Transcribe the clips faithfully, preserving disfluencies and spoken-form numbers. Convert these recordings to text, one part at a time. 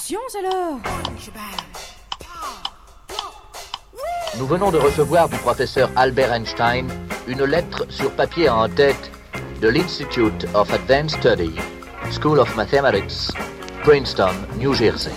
Science alors. Nous venons de recevoir du professeur Albert Einstein une lettre sur papier en tête de l'Institute of Advanced Study, School of Mathematics, Princeton, New Jersey.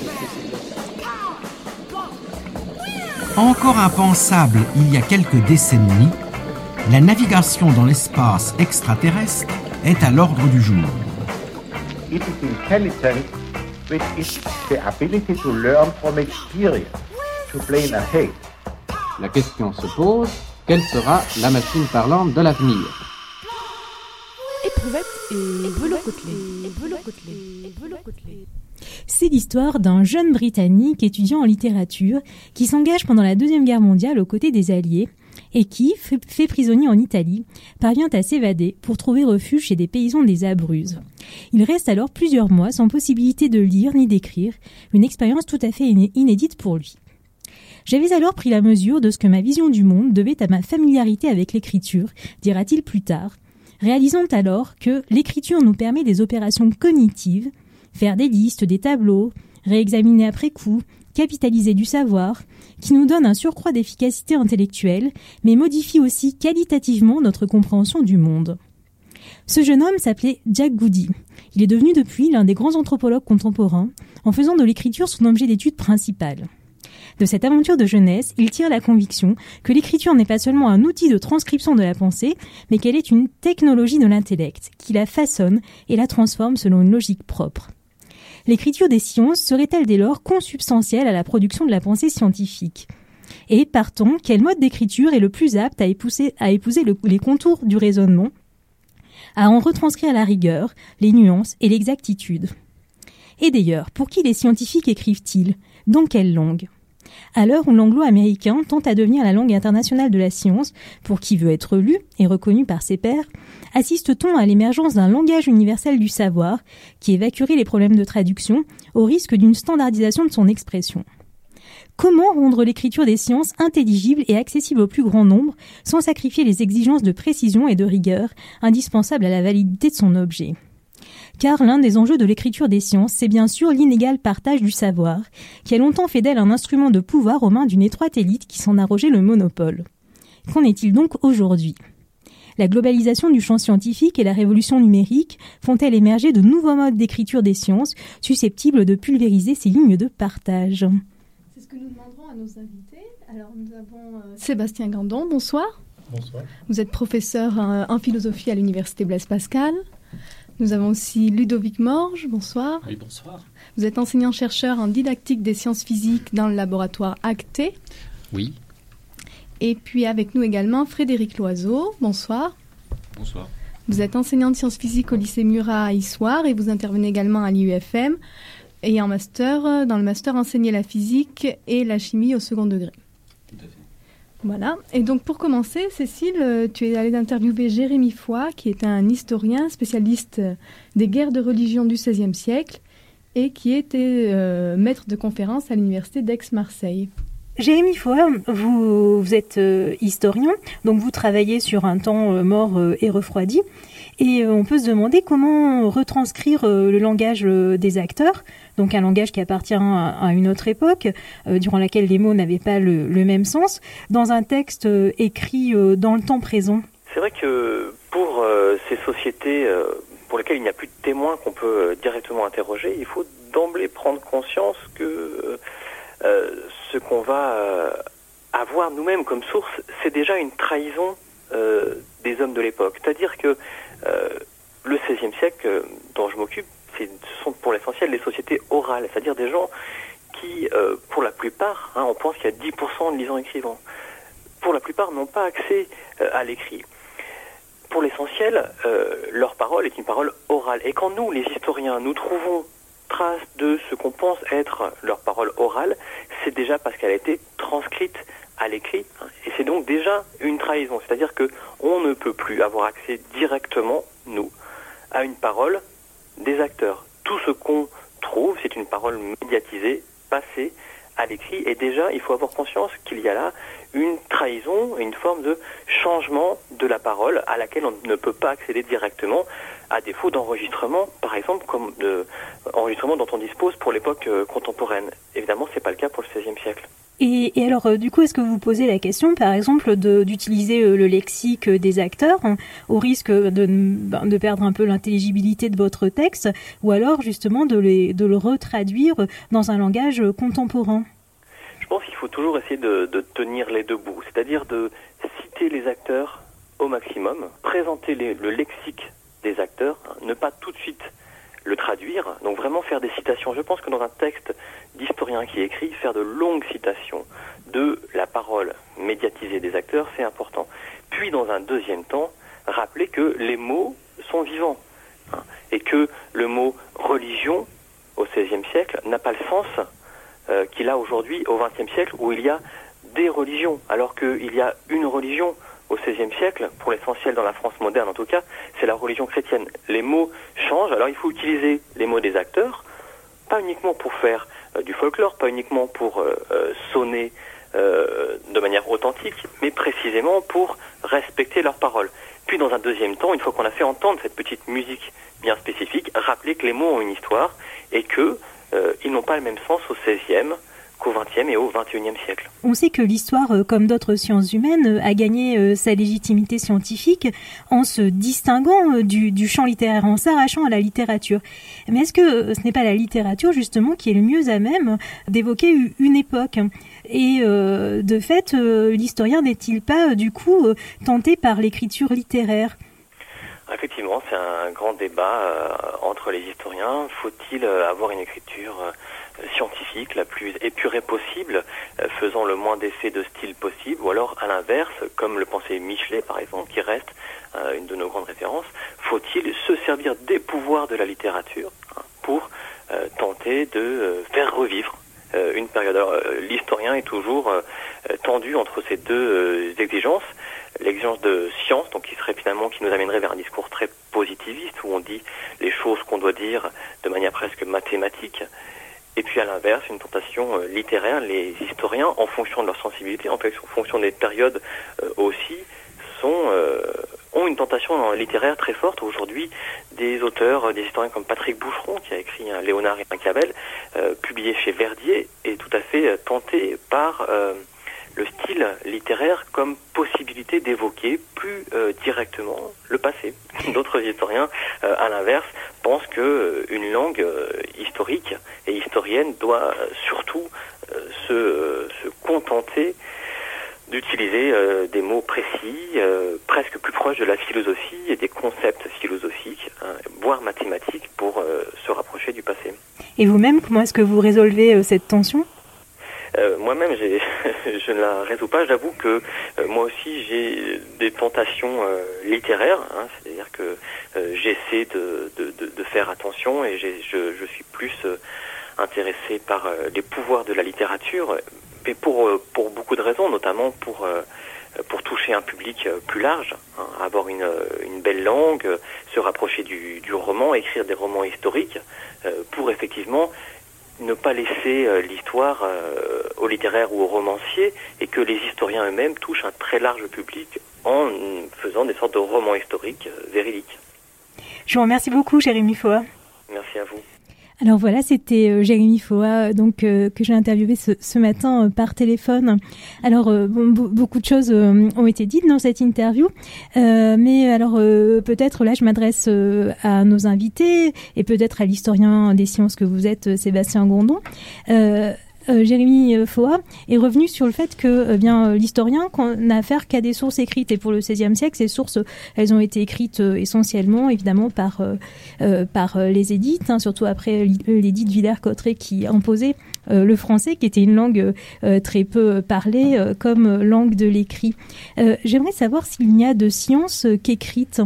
Encore impensable il y a quelques décennies, la navigation dans l'espace extraterrestre est à l'ordre du jour. It is intelligence which is the ability to learn from experience, to plan ahead. La question se pose, quelle sera la machine parlante de l'avenir ? Éprouvette et velours côtelé. C'est l'histoire d'un jeune Britannique étudiant en littérature qui s'engage pendant la Deuxième Guerre mondiale aux côtés des Alliés et qui, fait prisonnier en Italie, parvient à s'évader pour trouver refuge chez des paysans des Abruzzes. Il reste alors plusieurs mois sans possibilité de lire ni d'écrire, une expérience tout à fait inédite pour lui. J'avais alors pris la mesure de ce que ma vision du monde devait à ma familiarité avec l'écriture, dira-t-il plus tard, réalisant alors que l'écriture nous permet des opérations cognitives, faire des listes, des tableaux, réexaminer après coup, capitaliser du savoir, qui nous donne un surcroît d'efficacité intellectuelle, mais modifie aussi qualitativement notre compréhension du monde. Ce jeune homme s'appelait Jack Goody. Il est devenu depuis l'un des grands anthropologues contemporains, en faisant de l'écriture son objet d'étude principal. De cette aventure de jeunesse, il tire la conviction que l'écriture n'est pas seulement un outil de transcription de la pensée, mais qu'elle est une technologie de l'intellect, qui la façonne et la transforme selon une logique propre. L'écriture des sciences serait-elle dès lors consubstantielle à la production de la pensée scientifique ? Et, partant, quel mode d'écriture est le plus apte à épouser, à épouser le, les contours du raisonnement, à en retranscrire la rigueur, les nuances et l'exactitude ? Et d'ailleurs, pour qui les scientifiques écrivent-ils ? Dans quelle langue ? À l'heure où l'anglo-américain tente à devenir la langue internationale de la science, pour qui veut être lu et reconnu par ses pairs, assiste-t-on à l'émergence d'un langage universel du savoir qui évacuerait les problèmes de traduction au risque d'une standardisation de son expression. Comment rendre l'écriture des sciences intelligible et accessible au plus grand nombre sans sacrifier les exigences de précision et de rigueur indispensables à la validité de son objet ? Car l'un des enjeux de l'écriture des sciences, c'est bien sûr l'inégal partage du savoir, qui a longtemps fait d'elle un instrument de pouvoir aux mains d'une étroite élite qui s'en arrogeait le monopole. Qu'en est-il donc aujourd'hui ? La globalisation du champ scientifique et la révolution numérique font-elles émerger de nouveaux modes d'écriture des sciences susceptibles de pulvériser ces lignes de partage ? C'est ce que nous demanderons à nos invités. Alors nous avons euh, Sébastien Gandon, bonsoir. Bonsoir. Vous êtes professeur euh, en philosophie à l'université Blaise Pascal. Nous avons aussi Ludovic Morge, bonsoir. Oui, bonsoir. Vous êtes enseignant-chercheur en didactique des sciences physiques dans le laboratoire Acté. Oui. Et puis avec nous également Frédéric Loiseau, bonsoir. Bonsoir. Vous êtes enseignant de sciences physiques au lycée Murat à Issoire et vous intervenez également à l'I U F M et en master, dans le master enseigner la physique et la chimie au second degré. Tout à fait. Voilà. Et donc, pour commencer, Cécile, tu es allée interviewer Jérémy Foy, qui est un historien spécialiste des guerres de religion du seizième siècle et qui était euh, maître de conférence à l'université d'Aix-Marseille. Jérémy Foy, vous, vous êtes euh, historien, donc vous travaillez sur un temps euh, mort euh, et refroidi. Et euh, on peut se demander comment retranscrire euh, le langage euh, des acteurs, donc un langage qui appartient à, à une autre époque, euh, durant laquelle les mots n'avaient pas le, le même sens, dans un texte euh, écrit euh, dans le temps présent. C'est vrai que pour euh, ces sociétés euh, pour lesquelles il n'y a plus de témoins qu'on peut euh, directement interroger, il faut d'emblée prendre conscience que euh, ce qu'on va euh, avoir nous-mêmes comme source, c'est déjà une trahison euh, des hommes de l'époque. C'est-à-dire que Euh, le seizième siècle euh, dont je m'occupe, c'est, ce sont pour l'essentiel des sociétés orales, c'est-à-dire des gens qui, euh, pour la plupart, hein, on pense qu'il y a dix pour cent de lisants-écrivants, pour la plupart n'ont pas accès euh, à l'écrit. Pour l'essentiel, euh, leur parole est une parole orale. Et quand nous, les historiens, nous trouvons trace de ce qu'on pense être leur parole orale, c'est déjà parce qu'elle a été transcrite à l'écrit, hein, et c'est donc déjà une trahison, c'est-à-dire que on ne peut plus avoir accès directement, nous, à une parole des acteurs. Tout ce qu'on trouve, c'est une parole médiatisée, passée à l'écrit, et déjà, il faut avoir conscience qu'il y a là une trahison, une forme de changement de la parole à laquelle on ne peut pas accéder directement, à défaut d'enregistrement, par exemple, comme de enregistrement dont on dispose pour l'époque euh, contemporaine. Évidemment, c'est pas le cas pour le seizième siècle. Et, et alors, euh, du coup, est-ce que vous posez la question, par exemple, de, d'utiliser euh, le lexique des acteurs, hein, au risque de, ben, de perdre un peu l'intelligibilité de votre texte, ou alors, justement, de, les, de le retraduire dans un langage contemporain ? Je pense qu'il faut toujours essayer de, de tenir les deux bouts, c'est-à-dire de citer les acteurs au maximum, présenter les, le lexique des acteurs, hein, ne pas tout de suite le traduire, donc vraiment faire des citations. Je pense que dans un texte d'historien qui écrit, faire de longues citations de la parole médiatisée des acteurs, c'est important. Puis dans un deuxième temps, rappeler que les mots sont vivants, hein, et que le mot religion au seizième siècle n'a pas le sens euh, qu'il a aujourd'hui au vingtième siècle, où il y a des religions, alors qu'il y a une religion au seizième siècle, pour l'essentiel dans la France moderne en tout cas, c'est la religion chrétienne. Les mots changent, alors il faut utiliser les mots des acteurs, pas uniquement pour faire euh, du folklore, pas uniquement pour euh, euh, sonner euh, de manière authentique, mais précisément pour respecter leurs paroles. Puis dans un deuxième temps, une fois qu'on a fait entendre cette petite musique bien spécifique, rappeler que les mots ont une histoire et que euh, ils n'ont pas le même sens au seizième qu'au vingtième et au vingt et unième siècle. On sait que l'histoire, comme d'autres sciences humaines, a gagné sa légitimité scientifique en se distinguant du, du champ littéraire, en s'arrachant à la littérature. Mais est-ce que ce n'est pas la littérature, justement, qui est le mieux à même d'évoquer une époque ? Et euh, de fait, l'historien n'est-il pas, du coup, tenté par l'écriture littéraire ? Effectivement, c'est un grand débat euh, entre les historiens. Faut-il euh, avoir une écriture euh, scientifique, la plus épurée possible, euh, faisant le moins d'effets de style possible, ou alors à l'inverse, comme le pensait Michelet par exemple, qui reste euh, une de nos grandes références, faut-il se servir des pouvoirs de la littérature, hein, pour euh, tenter de euh, faire revivre euh, une période. Alors, euh, l'historien est toujours euh, tendu entre ces deux euh, exigences. L'exigence de science, donc qui serait finalement, qui nous amènerait vers un discours très positiviste, où on dit les choses qu'on doit dire de manière presque mathématique. Et puis à l'inverse, une tentation euh, littéraire. Les historiens, en fonction de leur sensibilité, en fait, en fonction des périodes euh, aussi, sont, euh, ont une tentation littéraire très forte. Aujourd'hui, des auteurs, euh, des historiens comme Patrick Boucheron, qui a écrit un Léonard et Machiavel, euh, publié chez Verdier, est tout à fait euh, tenté par euh, le style littéraire comme possibilité d'évoquer plus euh, directement le passé. D'autres historiens, euh, à l'inverse, pensent que euh, une langue euh, historique et historienne doit euh, surtout euh, se, euh, se contenter d'utiliser euh, des mots précis, euh, presque plus proches de la philosophie et des concepts philosophiques, hein, voire mathématiques, pour euh, se rapprocher du passé. Et vous-même, comment est-ce que vous résolvez euh, cette tension ? Euh, moi-même, j'ai, je ne la résous pas. J'avoue que euh, moi aussi, j'ai des tentations euh, littéraires. Hein, c'est-à-dire que euh, j'essaie de, de, de, de faire attention et j'ai, je, je suis plus euh, intéressé par euh, les pouvoirs de la littérature, mais pour, euh, pour beaucoup de raisons, notamment pour, euh, pour toucher un public euh, plus large, hein, avoir une, une belle langue, euh, se rapprocher du, du roman, écrire des romans historiques, euh, pour effectivement ne pas laisser euh, l'histoire euh, aux littéraires ou aux romanciers, et que les historiens eux-mêmes touchent un très large public en faisant des sortes de romans historiques euh, véridiques. Je vous remercie beaucoup, Jérémy Foa. Merci à vous. Alors voilà, c'était euh, Jérémy Foa, donc euh, que j'ai interviewé ce, ce matin euh, par téléphone. Alors euh, bon, b- beaucoup de choses euh, ont été dites dans cette interview, euh, mais alors euh, peut-être là je m'adresse euh, à nos invités et peut-être à l'historien des sciences que vous êtes, Sébastien Gondon. Euh, Euh, Jérémy Foa est revenu sur le fait que eh bien l'historien qu'on n'a affaire qu'à des sources écrites, et pour le seizième siècle ces sources elles ont été écrites euh, essentiellement évidemment par euh, euh, par euh, les édites, hein, surtout après l'édit de Villers-Cotterêts qui imposait euh, le français, qui était une langue euh, très peu parlée euh, comme langue de l'écrit. Euh, j'aimerais savoir s'il n'y a de science qu'écrite.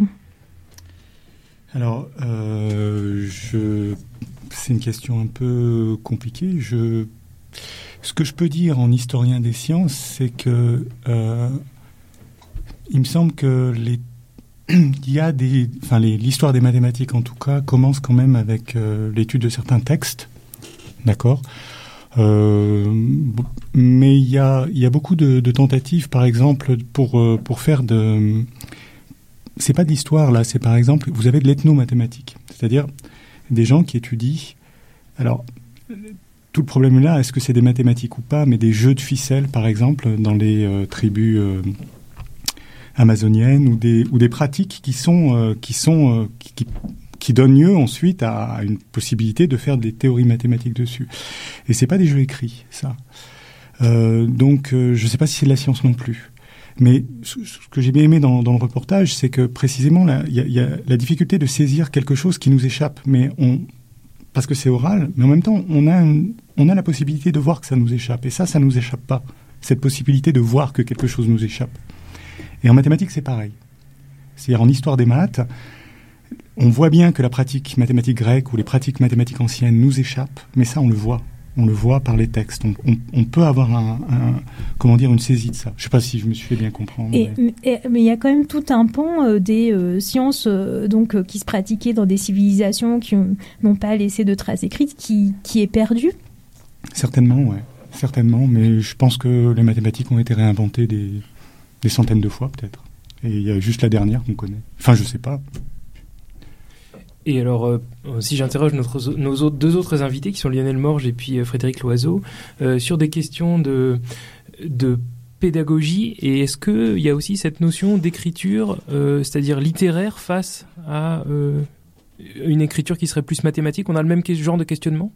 Alors euh, je c'est une question un peu compliquée. Je Ce que je peux dire en historien des sciences, c'est que euh, il me semble que les, il y a des, enfin les, l'histoire des mathématiques en tout cas commence quand même avec euh, l'étude de certains textes, d'accord. Euh, mais il y a, il y a beaucoup de, de tentatives, par exemple, pour pour faire de c'est pas de l'histoire là, c'est par exemple, vous avez de l'ethnomathématique, c'est-à-dire des gens qui étudient. Alors, tout le problème là, est-ce que c'est des mathématiques ou pas, mais des jeux de ficelles, par exemple, dans les euh, tribus euh, amazoniennes, ou des ou des pratiques qui sont euh, qui sont euh, qui, qui qui donnent lieu ensuite à une possibilité de faire des théories mathématiques dessus. Et c'est pas des jeux écrits, ça. Euh, donc, euh, je sais pas si c'est de la science non plus. Mais ce, ce que j'ai bien aimé dans, dans le reportage, c'est que précisément, il y a, y a la difficulté de saisir quelque chose qui nous échappe, mais on, parce que c'est oral, mais en même temps, on a, un, on a la possibilité de voir que ça nous échappe. Et ça, ça nous échappe pas. Cette possibilité de voir que quelque chose nous échappe. Et en mathématiques, c'est pareil. C'est-à-dire en histoire des maths, on voit bien que la pratique mathématique grecque ou les pratiques mathématiques anciennes nous échappent, mais ça, on le voit. On le voit par les textes. On, on, on peut avoir un, un, comment dire, une saisie de ça. Je ne sais pas si je me suis fait bien comprendre. Et, mais... Et, mais il y a quand même tout un pan euh, des euh, sciences euh, donc euh, qui se pratiquaient dans des civilisations qui ont, n'ont pas laissé de traces écrites, qui, qui est perdu. Certainement, ouais. Certainement. Mais je pense que les mathématiques ont été réinventées des, des centaines de fois, peut-être. Et il y a juste la dernière qu'on connaît. Enfin, je ne sais pas. Et alors, euh, si j'interroge notre, nos autres, deux autres invités, qui sont Lionel Morge et puis euh, Frédéric Loiseau, euh, sur des questions de, de pédagogie, et est-ce qu'il y a aussi cette notion d'écriture, euh, c'est-à-dire littéraire, face à euh, une écriture qui serait plus mathématique? On a le même genre de questionnement?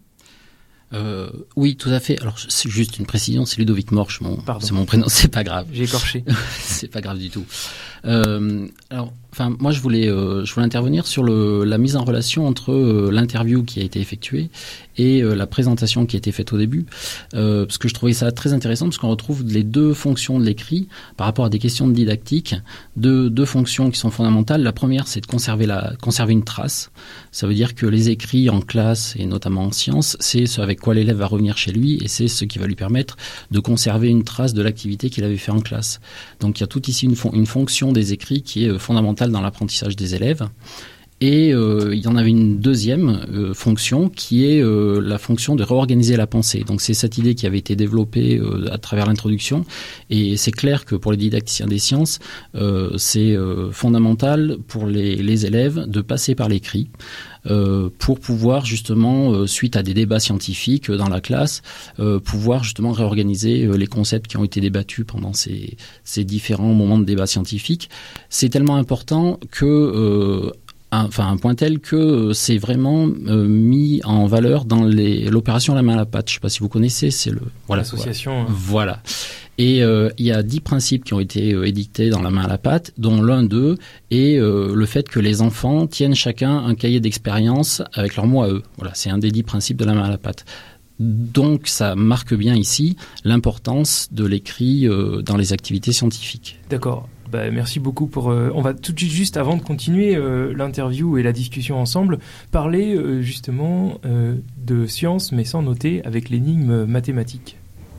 Euh, oui, tout à fait. Alors, c'est juste une précision, c'est Ludovic Morche, mon, c'est mon prénom, c'est pas grave. J'ai écorché. C'est pas grave du tout. Euh, alors, enfin, moi, je voulais, euh, je voulais intervenir sur le, la mise en relation entre euh, l'interview qui a été effectuée et euh, la présentation qui a été faite au début, euh, parce que je trouvais ça très intéressant, parce qu'on retrouve les deux fonctions de l'écrit par rapport à des questions de didactique, deux, deux fonctions qui sont fondamentales. La première, c'est de conserver la, conserver une trace. Ça veut dire que les écrits en classe et notamment en sciences, c'est ce avec quoi l'élève va revenir chez lui, et c'est ce qui va lui permettre de conserver une trace de l'activité qu'il avait fait en classe. Donc, il y a tout ici une, fon- une fonction des écrits qui est fondamentale dans l'apprentissage des élèves. Et euh, il y en avait une deuxième euh, fonction qui est euh, la fonction de réorganiser la pensée. Donc c'est cette idée qui avait été développée euh, à travers l'introduction, et c'est clair que pour les didacticiens des sciences, euh, c'est euh, fondamental pour les, les élèves de passer par l'écrit euh, pour pouvoir justement, euh, suite à des débats scientifiques dans la classe, euh, pouvoir justement réorganiser euh, les concepts qui ont été débattus pendant ces, ces différents moments de débat scientifique. C'est tellement important que euh, Un, enfin un point tel que c'est vraiment euh, mis en valeur dans les, l'opération La main à la pâte. Je ne sais pas si vous connaissez, c'est le voilà l'association. Voilà. Hein. voilà. Et euh, il y a dix principes qui ont été euh, édictés dans La main à la pâte, dont l'un d'eux est euh, le fait que les enfants tiennent chacun un cahier d'expérience avec leur mot à eux. Voilà, c'est un des dix principes de La main à la pâte. Donc ça marque bien ici l'importance de l'écrit euh, dans les activités scientifiques. D'accord. Bah, merci beaucoup pour... Euh, on va tout de suite, juste avant de continuer euh, l'interview et la discussion ensemble, parler euh, justement euh, de science, mais sans noter, avec l'énigme mathématique.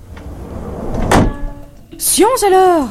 Science alors!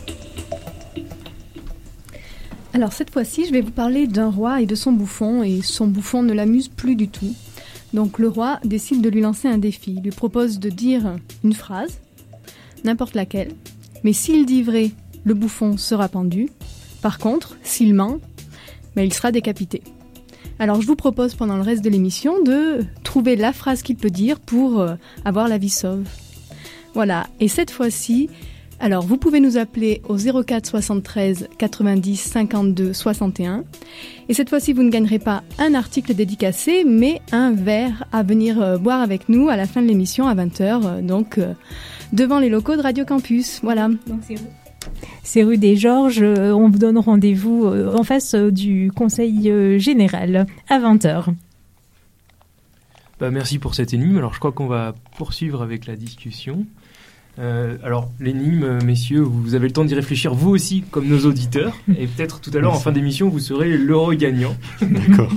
Alors cette fois-ci, je vais vous parler d'un roi et de son bouffon, et son bouffon ne l'amuse plus du tout. Donc le roi décide de lui lancer un défi. Il lui propose de dire une phrase, n'importe laquelle, mais s'il dit vrai, le bouffon sera pendu. Par contre, s'il ment, ben, il sera décapité. Alors je vous propose pendant le reste de l'émission de trouver la phrase qu'il peut dire pour euh, avoir la vie sauve. Voilà, et cette fois-ci, alors vous pouvez nous appeler au zéro quatre soixante-treize quatre-vingt-dix cinquante-deux soixante et un. Et cette fois-ci, vous ne gagnerez pas un article dédicacé, mais un verre à venir euh, boire avec nous à la fin de l'émission à vingt heures, euh, donc euh, devant les locaux de Radio Campus. Voilà. Donc c'est C'est rue des Georges, euh, on vous donne rendez-vous euh, en face euh, du Conseil euh, Général à vingt heures. Bah, merci pour cette énigme. Alors je crois qu'on va poursuivre avec la discussion. Euh, alors l'énigme, messieurs, vous avez le temps d'y réfléchir vous aussi comme nos auditeurs, et peut-être tout à l'heure en fin d'émission vous serez l'heureux gagnant. D'accord.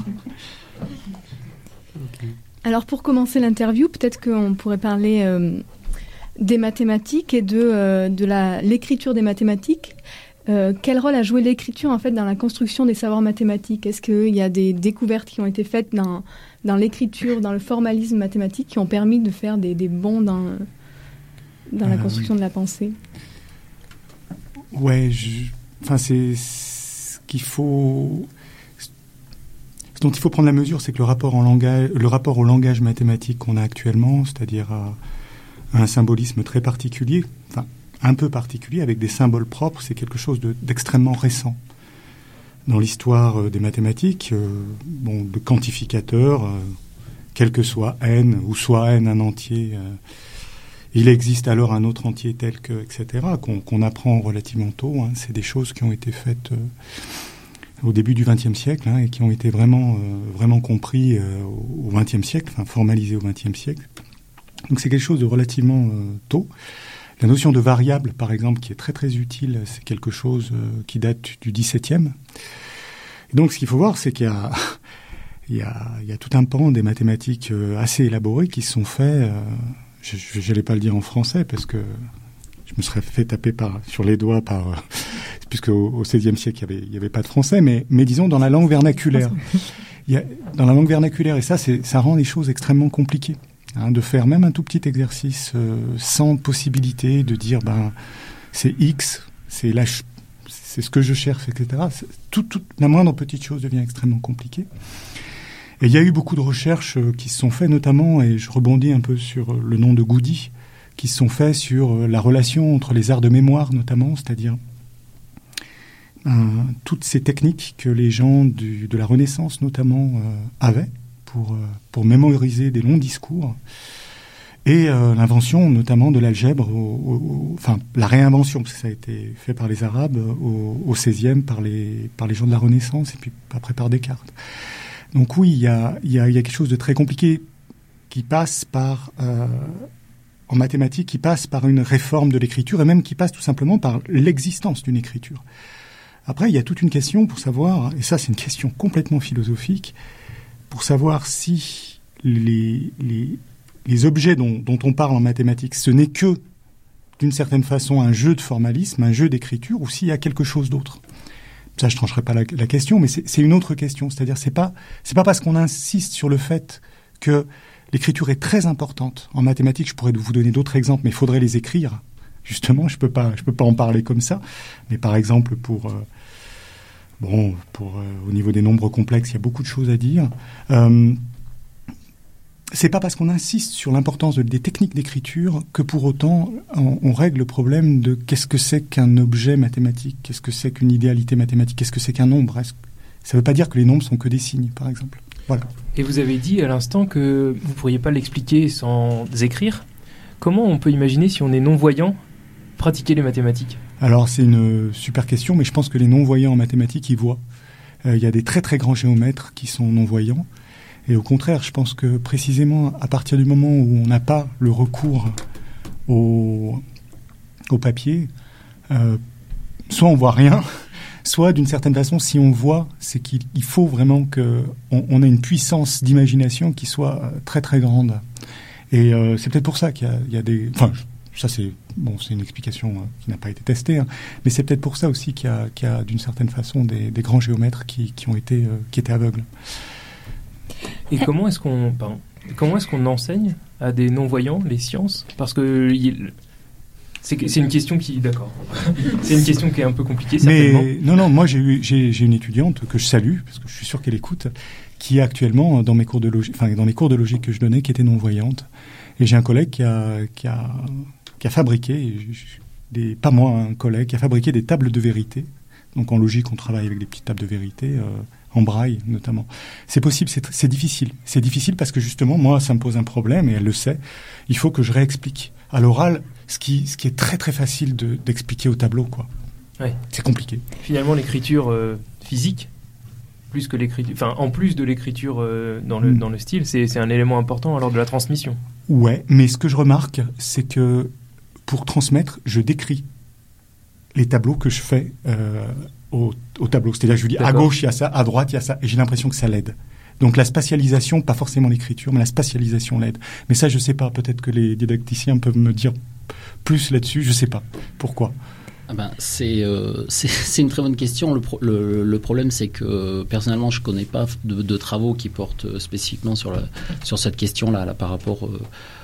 Okay. Alors pour commencer l'interview, peut-être qu'on pourrait parler... Euh, des mathématiques et de, euh, de la, l'écriture des mathématiques. Euh, quel rôle a joué l'écriture en fait dans la construction des savoirs mathématiques? Est-ce qu'il y a des découvertes qui ont été faites dans, dans l'écriture, dans le formalisme mathématique qui ont permis de faire des, des bonds dans, dans la construction euh, de la pensée? Ouais, je, enfin c'est, c'est qu'il faut, ce dont il faut prendre la mesure, c'est que le rapport, en langage, le rapport au langage mathématique qu'on a actuellement, c'est-à-dire à, à un symbolisme très particulier, enfin un peu particulier, avec des symboles propres, c'est quelque chose de, d'extrêmement récent. Dans l'histoire euh, des mathématiques, euh, bon, le quantificateur, euh, quel que soit n, ou soit n un entier, euh, il existe alors un autre entier tel que, et cetera, qu'on, qu'on apprend relativement tôt. Hein. C'est des choses qui ont été faites euh, au début du vingtième siècle hein, et qui ont été vraiment, euh, vraiment compris euh, au vingtième siècle, enfin formalisés au vingtième siècle. Donc c'est quelque chose de relativement euh, tôt. La notion de variable, par exemple, qui est très très utile, c'est quelque chose euh, qui date du dix-septième. Et donc ce qu'il faut voir, c'est qu'il y a, il y a, il y a tout un pan des mathématiques euh, assez élaborées qui sont faits, euh, je n'allais pas le dire en français parce que je me serais fait taper par, sur les doigts par, euh, puisque au, au seizième siècle, il n'y avait, il y avait pas de français, mais, mais disons dans la langue vernaculaire. Il y a, dans la langue vernaculaire, et ça, c'est, ça rend les choses extrêmement compliquées. Hein, de faire même un tout petit exercice euh, sans possibilité de dire ben c'est X, c'est la ch- c'est ce que je cherche, et cetera. C'est, tout, tout, la moindre petite chose devient extrêmement compliquée. Et il y a eu beaucoup de recherches euh, qui se sont faites, notamment, et je rebondis un peu sur le nom de Goody, qui se sont faites sur euh, la relation entre les arts de mémoire, notamment, c'est-à-dire euh, toutes ces techniques que les gens du, de la Renaissance, notamment, euh, avaient. Pour, pour mémoriser des longs discours, et euh, l'invention notamment de l'algèbre, au, au, enfin la réinvention, parce que ça a été fait par les Arabes au, au seizième par les, par les gens de la Renaissance, et puis après par Descartes. Donc oui, il y a, y a, y a quelque chose de très compliqué qui passe par, euh, en mathématiques, qui passe par une réforme de l'écriture, et même qui passe tout simplement par l'existence d'une écriture. Après, il y a toute une question pour savoir, et ça c'est une question complètement philosophique, pour savoir si les, les, les objets dont, dont on parle en mathématiques, ce n'est que, d'une certaine façon, un jeu de formalisme, un jeu d'écriture, ou s'il y a quelque chose d'autre. Ça, je ne trancherai pas la, la question, mais c'est, c'est une autre question. C'est-à-dire, c'est pas, c'est pas parce qu'on insiste sur le fait que l'écriture est très importante. En mathématiques, je pourrais vous donner d'autres exemples, mais il faudrait les écrire. Justement, je peux pas, je peux pas en parler comme ça. Mais par exemple, pour... Euh, Bon, pour, euh, au niveau des nombres complexes, il y a beaucoup de choses à dire. Euh, c'est pas parce qu'on insiste sur l'importance de, des techniques d'écriture que pour autant on, on règle le problème de qu'est-ce que c'est qu'un objet mathématique, qu'est-ce que c'est qu'une idéalité mathématique, qu'est-ce que c'est qu'un nombre. Est-ce, ça ne veut pas dire que les nombres sont que des signes, par exemple. Voilà. Et vous avez dit à l'instant que vous ne pourriez pas l'expliquer sans écrire. Comment on peut imaginer, si on est non-voyant, pratiquer les mathématiques ? Alors, c'est une super question, mais je pense que les non-voyants en mathématiques, ils voient. Euh, il y a des très très grands géomètres qui sont non-voyants. Et au contraire, je pense que précisément à partir du moment où on n'a pas le recours au, au papier, euh, soit on voit rien, soit d'une certaine façon, si on voit, c'est qu'il il faut vraiment qu'on on ait une puissance d'imagination qui soit très très grande. Et euh, c'est peut-être pour ça qu'il y a, il y a des... Enfin, ça c'est... Bon, c'est une explication euh, qui n'a pas été testée, hein, mais c'est peut-être pour ça aussi qu'il y a, qu'il y a d'une certaine façon des, des grands géomètres qui, qui ont été, euh, qui étaient aveugles. Et comment est-ce qu'on, pardon, comment est-ce qu'on enseigne à des non-voyants les sciences ? Parce que il, c'est, c'est une question qui, d'accord, c'est une question qui est un peu compliquée certainement. Mais non, non, moi j'ai eu, j'ai, j'ai une étudiante que je salue parce que je suis sûr qu'elle écoute, qui est actuellement dans mes cours de logique, enfin dans les cours de logique que je donnais, qui était non-voyante, et j'ai un collègue qui a, qui a qui a fabriqué, des, pas moi, un collègue, qui a fabriqué des tables de vérité. Donc en logique, on travaille avec des petites tables de vérité, euh, en braille notamment. C'est possible, c'est, c'est difficile. C'est difficile parce que justement, moi, ça me pose un problème, et elle le sait. Il faut que je réexplique à l'oral ce qui, ce qui est très très facile de, d'expliquer au tableau, quoi. Ouais. C'est compliqué. Finalement, l'écriture euh, physique, plus que l'écriture, enfin, en plus de l'écriture euh, dans le, mmh. dans le style, c'est, c'est un élément important lors de la transmission. Ouais, mais ce que je remarque, c'est que pour transmettre, je décris les tableaux que je fais euh, au, au tableau. C'est-à-dire, je lui dis, D'accord. à gauche, il y a ça, à droite, il y a ça, et j'ai l'impression que ça l'aide. Donc la spatialisation, pas forcément l'écriture, mais la spatialisation l'aide. Mais ça, je sais pas, peut-être que les didacticiens peuvent me dire plus là-dessus, je sais pas. Pourquoi ? Ah ben, c'est, euh, c'est, c'est une très bonne question. Le, pro, le, le problème, c'est que personnellement, je ne connais pas de, de travaux qui portent spécifiquement sur, la, sur cette question-là, là, par rapport euh,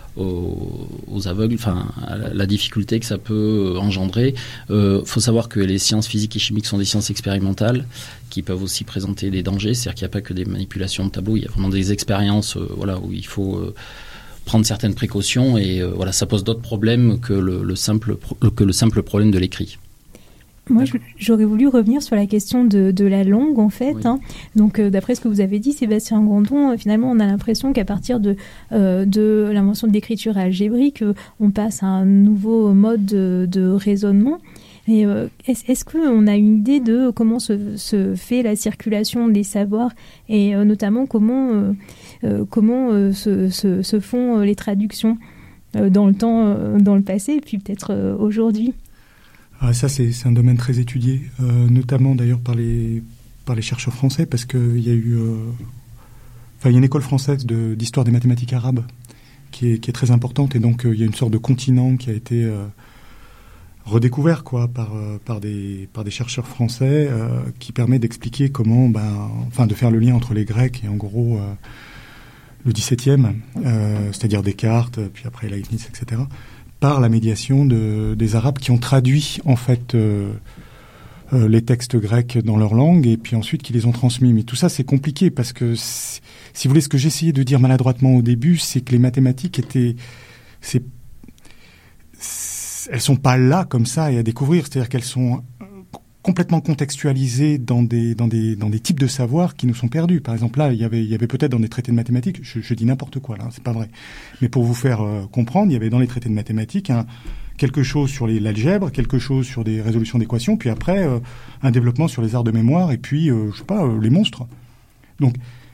aux, aux aveugles, enfin à la, la difficulté que ça peut engendrer. Il euh, faut savoir que les sciences physiques et chimiques sont des sciences expérimentales qui peuvent aussi présenter des dangers, c'est-à-dire qu'il n'y a pas que des manipulations de tableaux, il y a vraiment des expériences euh, voilà, où il faut euh, prendre certaines précautions et euh, voilà, ça pose d'autres problèmes que le, le, simple, que le simple problème de l'écrit. Moi, j'aurais voulu revenir sur la question de, de la langue, en fait. Oui. Hein. Donc, euh, d'après ce que vous avez dit, Sébastien Grandon, euh, finalement, on a l'impression qu'à partir de, euh, de l'invention de l'écriture algébrique, euh, on passe à un nouveau mode de, de raisonnement. Et euh, est-ce, est-ce qu'on a une idée de comment se, se fait la circulation des savoirs et euh, notamment comment, euh, euh, comment euh, se, se, se font les traductions euh, dans le temps, euh, dans le passé et puis peut-être euh, aujourd'hui? Ah, ça, c'est, c'est un domaine très étudié, euh, notamment d'ailleurs par les, par les chercheurs français, parce qu'il y a eu... Euh, enfin, il y a une école française de, d'histoire des mathématiques arabes qui est, qui est très importante, et donc euh, il y a une sorte de continent qui a été euh, redécouvert quoi, par, euh, par, des, par des chercheurs français, euh, qui permet d'expliquer comment... Ben, enfin, de faire le lien entre les Grecs et en gros euh, le dix-septième, euh, c'est-à-dire Descartes, puis après Leibniz, et cetera, par la médiation de, des Arabes qui ont traduit en fait euh, euh, les textes grecs dans leur langue et puis ensuite qui les ont transmis. Mais tout ça c'est compliqué parce que si vous voulez, ce que j'essayais de dire maladroitement au début, c'est que les mathématiques étaient, c'est, c'est, elles sont pas là comme ça et à découvrir, c'est-à-dire qu'elles sont complètement contextualisées dans des dans des dans des types de savoirs qui nous sont perdus. Par exemple, là, il y avait il y avait peut-être dans des traités de mathématiques, je, je dis n'importe quoi là, hein, c'est pas vrai. Mais pour vous faire euh, comprendre, il y avait dans les traités de mathématiques un, quelque chose sur les, l'algèbre, quelque chose sur des résolutions d'équations, puis après euh, un développement sur les arts de mémoire et puis euh, je sais pas euh, les monstres. Donc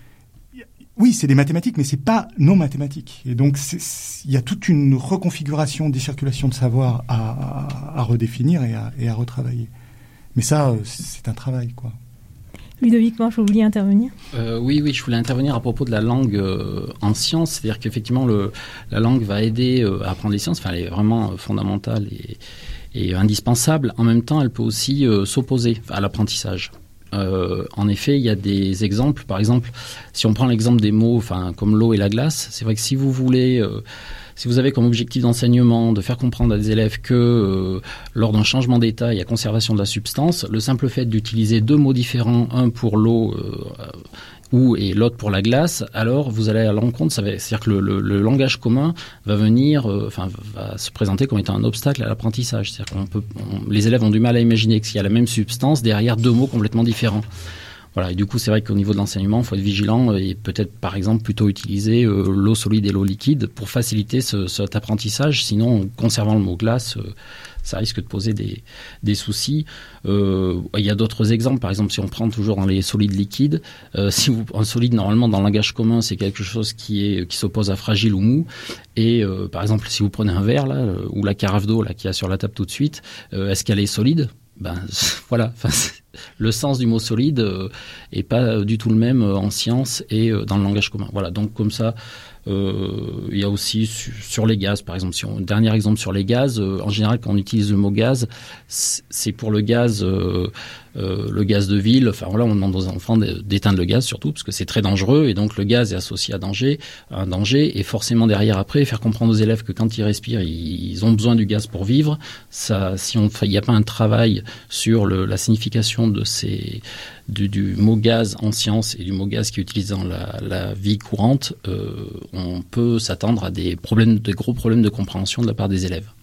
oui, c'est des mathématiques, mais c'est pas non mathématiques. Et donc il y a toute une reconfiguration des circulations de savoir à, à, à redéfinir et à, et à retravailler. Mais ça, c'est un travail, quoi. Ludovic Morche, vous vouliez intervenir ? euh, Oui, oui, je voulais intervenir à propos de la langue euh, en sciences. C'est-à-dire qu'effectivement, le, la langue va aider euh, à apprendre les sciences. Enfin, elle est vraiment euh, fondamentale et, et indispensable. En même temps, elle peut aussi euh, s'opposer à l'apprentissage. Euh, en effet, il y a des exemples. Par exemple, si on prend l'exemple des mots enfin, comme l'eau et la glace, c'est vrai que si vous voulez... Euh, Si vous avez comme objectif d'enseignement de faire comprendre à des élèves que euh, lors d'un changement d'état, il y a conservation de la substance, le simple fait d'utiliser deux mots différents, un pour l'eau euh, ou et l'autre pour la glace, alors vous allez à l'encontre, ça va, c'est-à-dire que le, le, le langage commun va venir, euh, enfin va se présenter comme étant un obstacle à l'apprentissage. C'est-à-dire qu'on peut, on, les élèves ont du mal à imaginer qu'il y a la même substance derrière deux mots complètement différents. Voilà, et du coup, c'est vrai qu'au niveau de l'enseignement, il faut être vigilant et peut-être, par exemple, plutôt utiliser euh, l'eau solide et l'eau liquide pour faciliter ce, cet apprentissage. Sinon, en conservant le mot glace, euh, ça risque de poser des, des soucis. Euh, il y a d'autres exemples. Par exemple, si on prend toujours dans les solides liquides, euh, si vous, un solide, normalement, dans le langage commun, c'est quelque chose qui, est, qui s'oppose à fragile ou mou. Et euh, par exemple, si vous prenez un verre, là, euh, ou la carafe d'eau là, qu'il y a sur la table tout de suite, euh, est-ce qu'elle est solide ? Ben voilà, enfin, le sens du mot solide euh, est pas du tout le même euh, en sciences et euh, dans le langage commun. Voilà, donc comme ça, euh, il y a aussi su, sur les gaz, par exemple. Si on, dernier exemple sur les gaz, euh, en général, quand on utilise le mot gaz, c'est pour le gaz, euh, euh, le gaz de ville. Enfin voilà, on demande aux enfants d'éteindre le gaz surtout parce que c'est très dangereux et donc le gaz est associé à danger, à un danger et forcément derrière après faire comprendre aux élèves que quand ils respirent, ils, ils ont besoin du gaz pour vivre. Ça, si on, il n'y a pas un travail sur le, la signification de ces Du, du mot gaz en sciences et du mot gaz qui est utilisé dans la, la vie courante, euh, on peut s'attendre à des problèmes, des gros problèmes de compréhension de la part des élèves.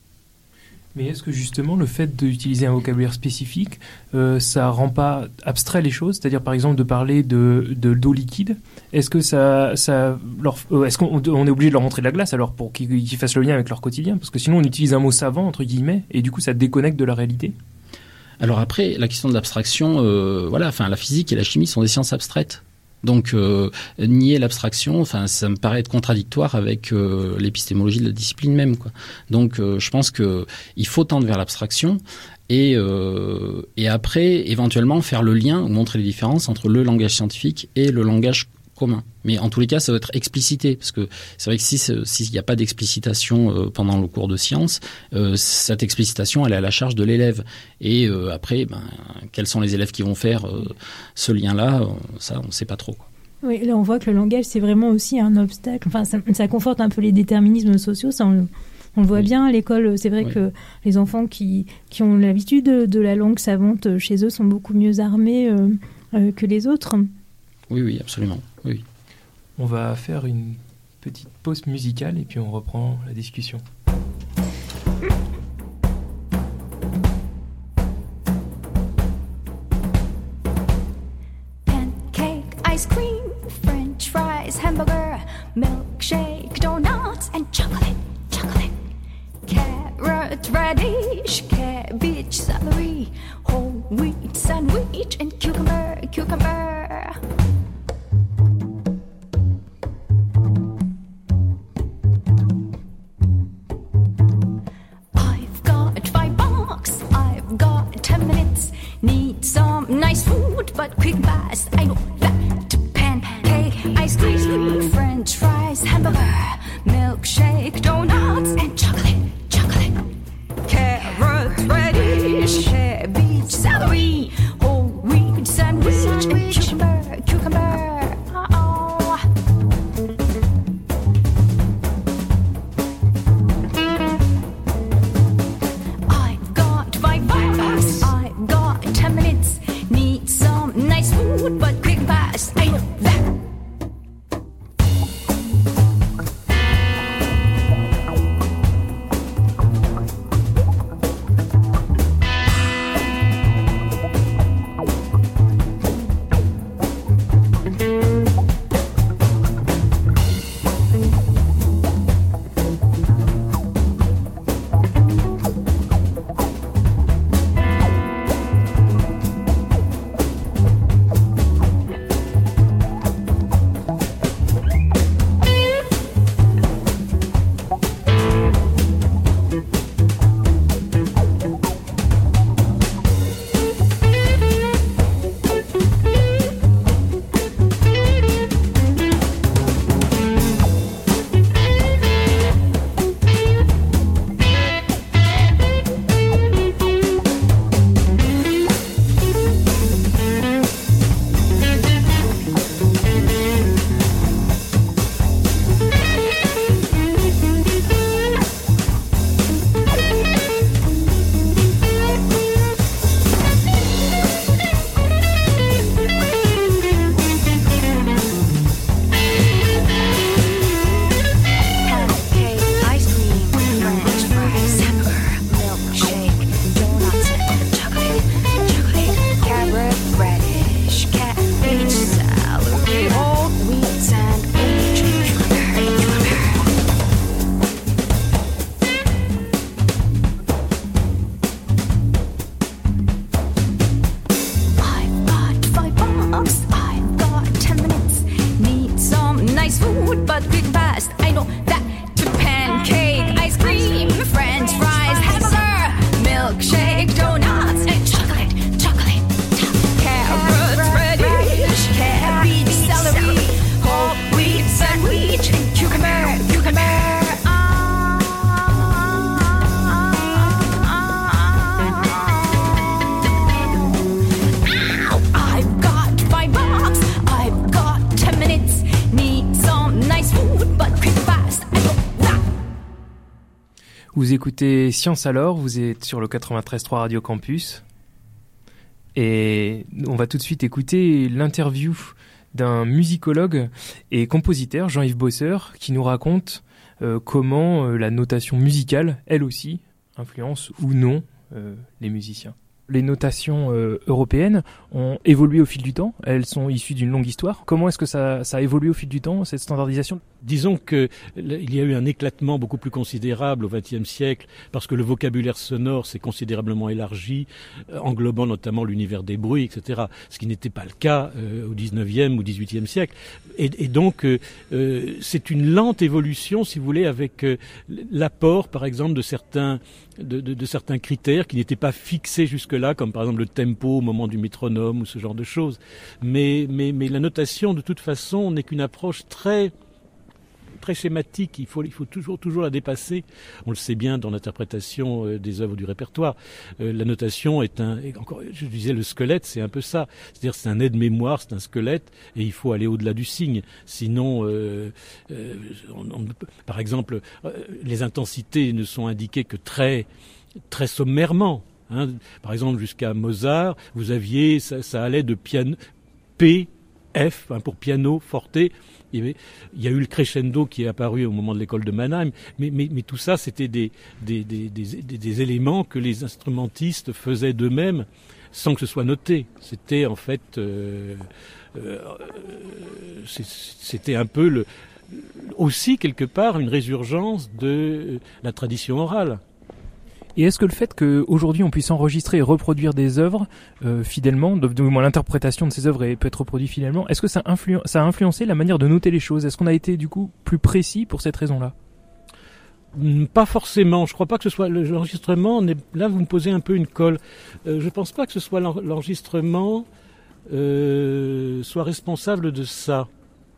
Mais est-ce que justement le fait d'utiliser un vocabulaire spécifique, euh, ça rend pas abstrait les choses ? C'est-à-dire par exemple de parler de, de d'eau liquide, est-ce que ça, ça leur, euh, est-ce qu'on on est obligé de leur montrer de la glace alors pour qu'ils, qu'ils fassent le lien avec leur quotidien ? Parce que sinon on utilise un mot savant entre guillemets et du coup ça déconnecte de la réalité. Alors après, la question de l'abstraction, euh, voilà, enfin la physique et la chimie sont des sciences abstraites. Donc euh, nier l'abstraction, enfin ça me paraît être contradictoire avec euh, l'épistémologie de la discipline même, quoi. Donc euh, je pense que il faut tendre vers l'abstraction et euh, et après éventuellement faire le lien ou montrer les différences entre le langage scientifique et le langage commun. Mais en tous les cas, ça doit être explicité, parce que c'est vrai que si s'il n'y a pas d'explicitation euh, pendant le cours de sciences, euh, cette explicitation, elle est à la charge de l'élève. Et euh, après, ben, quels sont les élèves qui vont faire euh, ce lien-là ? Ça, on ne sait pas trop, quoi. Oui, là on voit que le langage c'est vraiment aussi un obstacle. Enfin, ça, ça conforte un peu les déterminismes sociaux. Ça, on, on le voit oui. bien à l'école. C'est vrai oui. que les enfants qui, qui ont l'habitude de, de la langue savante chez eux sont beaucoup mieux armés euh, euh, que les autres. Oui, oui, absolument. Oui. On va faire une petite pause musicale et puis on reprend la discussion. Ice cream, French fries, hamburger, milkshake, donuts, and chocolate, chocolate. Carrot, radish, cabbage, celery, whole wheat sandwich, and cucumber, cucumber. I've got five bucks, I've got ten minutes. Need some nice food, but quick fast, I know that. Ice cream, French fries, hamburger, milkshake, donuts, and chocolate, chocolate. Carrot, radish, cabbage, celery, whole wheat sandwich, and cucumber, cucumber. Oh. I've got five bucks, I've got ten minutes. Need some nice food, but quick fast, I know that. Vous écoutez Science Alors, vous êtes sur le quatre-vingt-treize point trois Radio Campus. Et on va tout de suite écouter l'interview d'un musicologue et compositeur, Jean-Yves Bosseur, qui nous raconte euh, comment euh, la notation musicale, elle aussi, influence ou non euh, les musiciens. Les notations euh, européennes ont évolué au fil du temps. Elles sont issues d'une longue histoire. Comment est-ce que ça, ça a évolué au fil du temps, cette standardisation ? Disons qu'il y a eu un éclatement beaucoup plus considérable au vingtième siècle parce que le vocabulaire sonore s'est considérablement élargi, englobant notamment l'univers des bruits, et cetera. Ce qui n'était pas le cas euh, au dix-neuvième ou dix-huitième siècle. Et, et donc, euh, euh, c'est une lente évolution, si vous voulez, avec euh, l'apport, par exemple, de certains, de, de, de certains critères qui n'étaient pas fixés jusque-là, comme par exemple le tempo au moment du métronome ou ce genre de choses. Mais, mais, mais la notation, de toute façon, n'est qu'une approche très... très schématique. Il faut, il faut toujours, toujours la dépasser. On le sait bien dans l'interprétation euh, des œuvres du répertoire. Euh, la notation est un, est encore, je disais, le squelette, c'est un peu ça. C'est-à-dire, c'est un aide-mémoire, c'est un squelette, et il faut aller au-delà du signe. Sinon, euh, euh, on, on, par exemple, euh, les intensités ne sont indiquées que très, très sommairement. Hein. Par exemple, jusqu'à Mozart, vous aviez, ça, ça allait de piano, P, F, hein, pour piano, forte. Il y, avait, il y a eu le crescendo qui est apparu au moment de l'école de Mannheim, mais, mais, mais tout ça, c'était des, des, des, des, des, des éléments que les instrumentistes faisaient d'eux-mêmes sans que ce soit noté. C'était en fait, euh, euh, c'était un peu le, aussi quelque part une résurgence de la tradition orale. Et est-ce que le fait qu'aujourd'hui on puisse enregistrer et reproduire des œuvres euh, fidèlement, de, de moins l'interprétation de ces œuvres peut être reproduite fidèlement, est-ce que ça, influ- ça a influencé la manière de noter les choses? Est-ce qu'on a été du coup plus précis pour cette raison-là? Pas forcément. Je crois pas que ce soit l'enregistrement. Là, vous me posez un peu une colle. Euh, je pense pas que ce soit l'enregistrement euh, soit responsable de ça.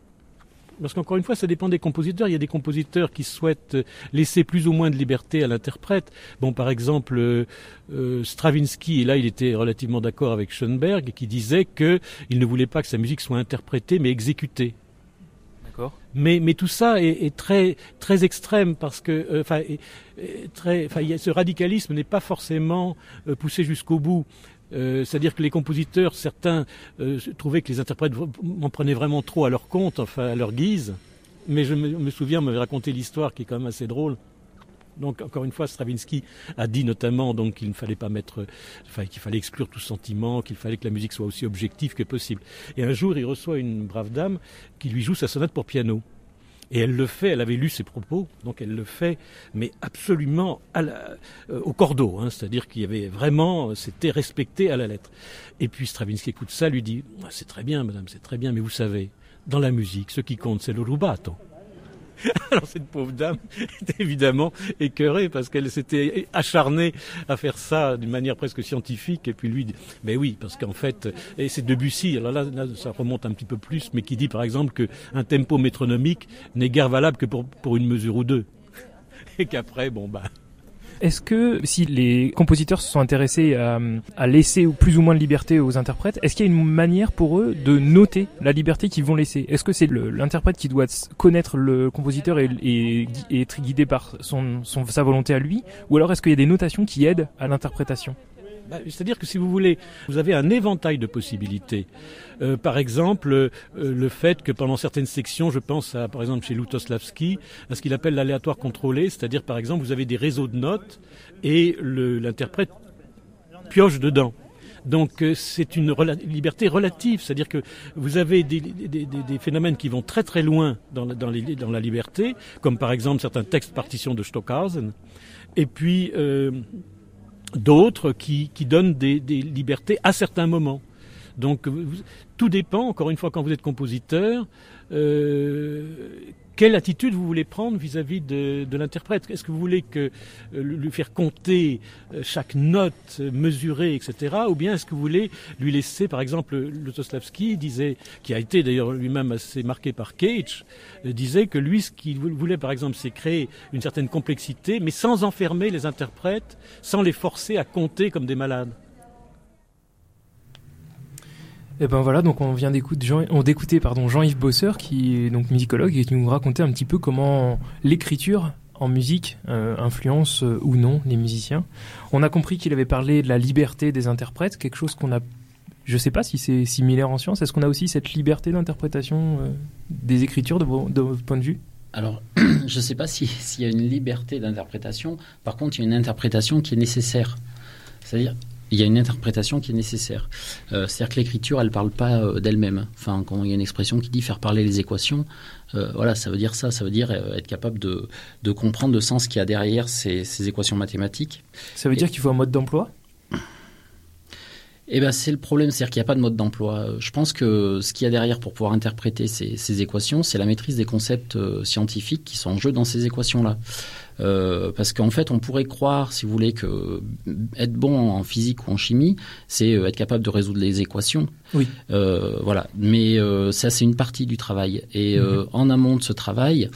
Parce qu'encore une fois, ça dépend des compositeurs. Il y a des compositeurs qui souhaitent laisser plus ou moins de liberté à l'interprète. Bon, par exemple, euh, Stravinsky, et là il était relativement d'accord avec Schoenberg, qui disait qu'il ne voulait pas que sa musique soit interprétée, mais exécutée. D'accord. Mais, mais tout ça est, est très, très extrême parce que, enfin, euh, très, enfin, ce radicalisme n'est pas forcément euh, poussé jusqu'au bout. Euh, c'est-à-dire que les compositeurs, certains euh, trouvaient que les interprètes en prenaient vraiment trop à leur compte, enfin à leur guise. Mais je me, me souviens, on m'avait raconté l'histoire qui est quand même assez drôle. Donc encore une fois, Stravinsky a dit notamment donc qu'il ne fallait pas mettre, enfin qu'il fallait exclure tout sentiment, qu'il fallait que la musique soit aussi objective que possible. Et un jour, il reçoit une brave dame qui lui joue sa sonate pour piano. Et elle le fait, elle avait lu ses propos, donc elle le fait, mais absolument à la, euh, au cordeau, hein, c'est-à-dire qu'il y avait vraiment, c'était respecté à la lettre. Et puis Stravinsky écoute ça, lui dit, c'est très bien madame, c'est très bien, mais vous savez, dans la musique, ce qui compte c'est le rubato. Alors cette pauvre dame était évidemment écœurée parce qu'elle s'était acharnée à faire ça d'une manière presque scientifique, et puis lui, ben oui, parce qu'en fait, et c'est Debussy, alors là, là ça remonte un petit peu plus, mais qui dit par exemple qu'un tempo métronomique n'est guère valable que pour, pour une mesure ou deux, et qu'après, bon bah... Est-ce que si les compositeurs se sont intéressés à, à laisser plus ou moins de liberté aux interprètes, est-ce qu'il y a une manière pour eux de noter la liberté qu'ils vont laisser? Est-ce que c'est le, l'interprète qui doit connaître le compositeur et, et, et être guidé par son, son, sa volonté à lui, ou alors est-ce qu'il y a des notations qui aident à l'interprétation? Bah, c'est-à-dire que si vous voulez, vous avez un éventail de possibilités. Euh, par exemple, euh, le fait que pendant certaines sections, je pense à, par exemple chez Lutosławski, à ce qu'il appelle l'aléatoire contrôlé, c'est-à-dire par exemple vous avez des réseaux de notes et le, l'interprète pioche dedans. Donc euh, c'est une rela- liberté relative, c'est-à-dire que vous avez des, des, des, des phénomènes qui vont très très loin dans la, dans, les, dans la liberté, comme par exemple certains textes partitions de Stockhausen, et puis... Euh, d'autres qui, qui donnent des, des libertés à certains moments. Donc vous, tout dépend, encore une fois, quand vous êtes compositeur, euh, quelle attitude vous voulez prendre vis-à-vis de, de l'interprète. Est-ce que vous voulez que, euh, lui faire compter euh, chaque note, euh, mesurer, et cetera. Ou bien est-ce que vous voulez lui laisser, par exemple, Lutosławski disait, qui a été d'ailleurs lui-même assez marqué par Cage, euh, disait que lui, ce qu'il voulait, par exemple, c'est créer une certaine complexité, mais sans enfermer les interprètes, sans les forcer à compter comme des malades. Et ben voilà, donc on vient d'écouter, Jean, on d'écouter pardon, Jean-Yves Bosseur, qui est donc musicologue et qui nous racontait un petit peu comment l'écriture en musique euh, influence euh, ou non les musiciens. On a compris qu'il avait parlé de la liberté des interprètes, quelque chose qu'on a, je sais pas si c'est similaire en science. Est-ce qu'on a aussi cette liberté d'interprétation euh, des écritures de, vos, de votre point de vue? Alors, je ne sais pas si, s'il y a une liberté d'interprétation. Par contre, il y a une interprétation qui est nécessaire. C'est-à-dire, il y a une interprétation qui est nécessaire. Euh, c'est-à-dire que l'écriture, elle ne parle pas euh, d'elle-même. Enfin, quand il y a une expression qui dit faire parler les équations, euh, voilà, ça veut dire ça. Ça veut dire euh, être capable de, de comprendre le sens qu'il y a derrière ces, ces équations mathématiques. Ça veut dire Et, qu'il faut un mode d'emploi ? Eh ben, c'est le problème, c'est-à-dire qu'il n'y a pas de mode d'emploi. Je pense que ce qu'il y a derrière pour pouvoir interpréter ces, ces équations, c'est la maîtrise des concepts euh, scientifiques qui sont en jeu dans ces équations-là. Euh, parce qu'en fait, on pourrait croire, si vous voulez, que être bon en physique ou en chimie, c'est être capable de résoudre les équations. Oui. Euh, voilà. Mais euh, ça, c'est une partie du travail. Et euh, mmh. en amont de ce travail,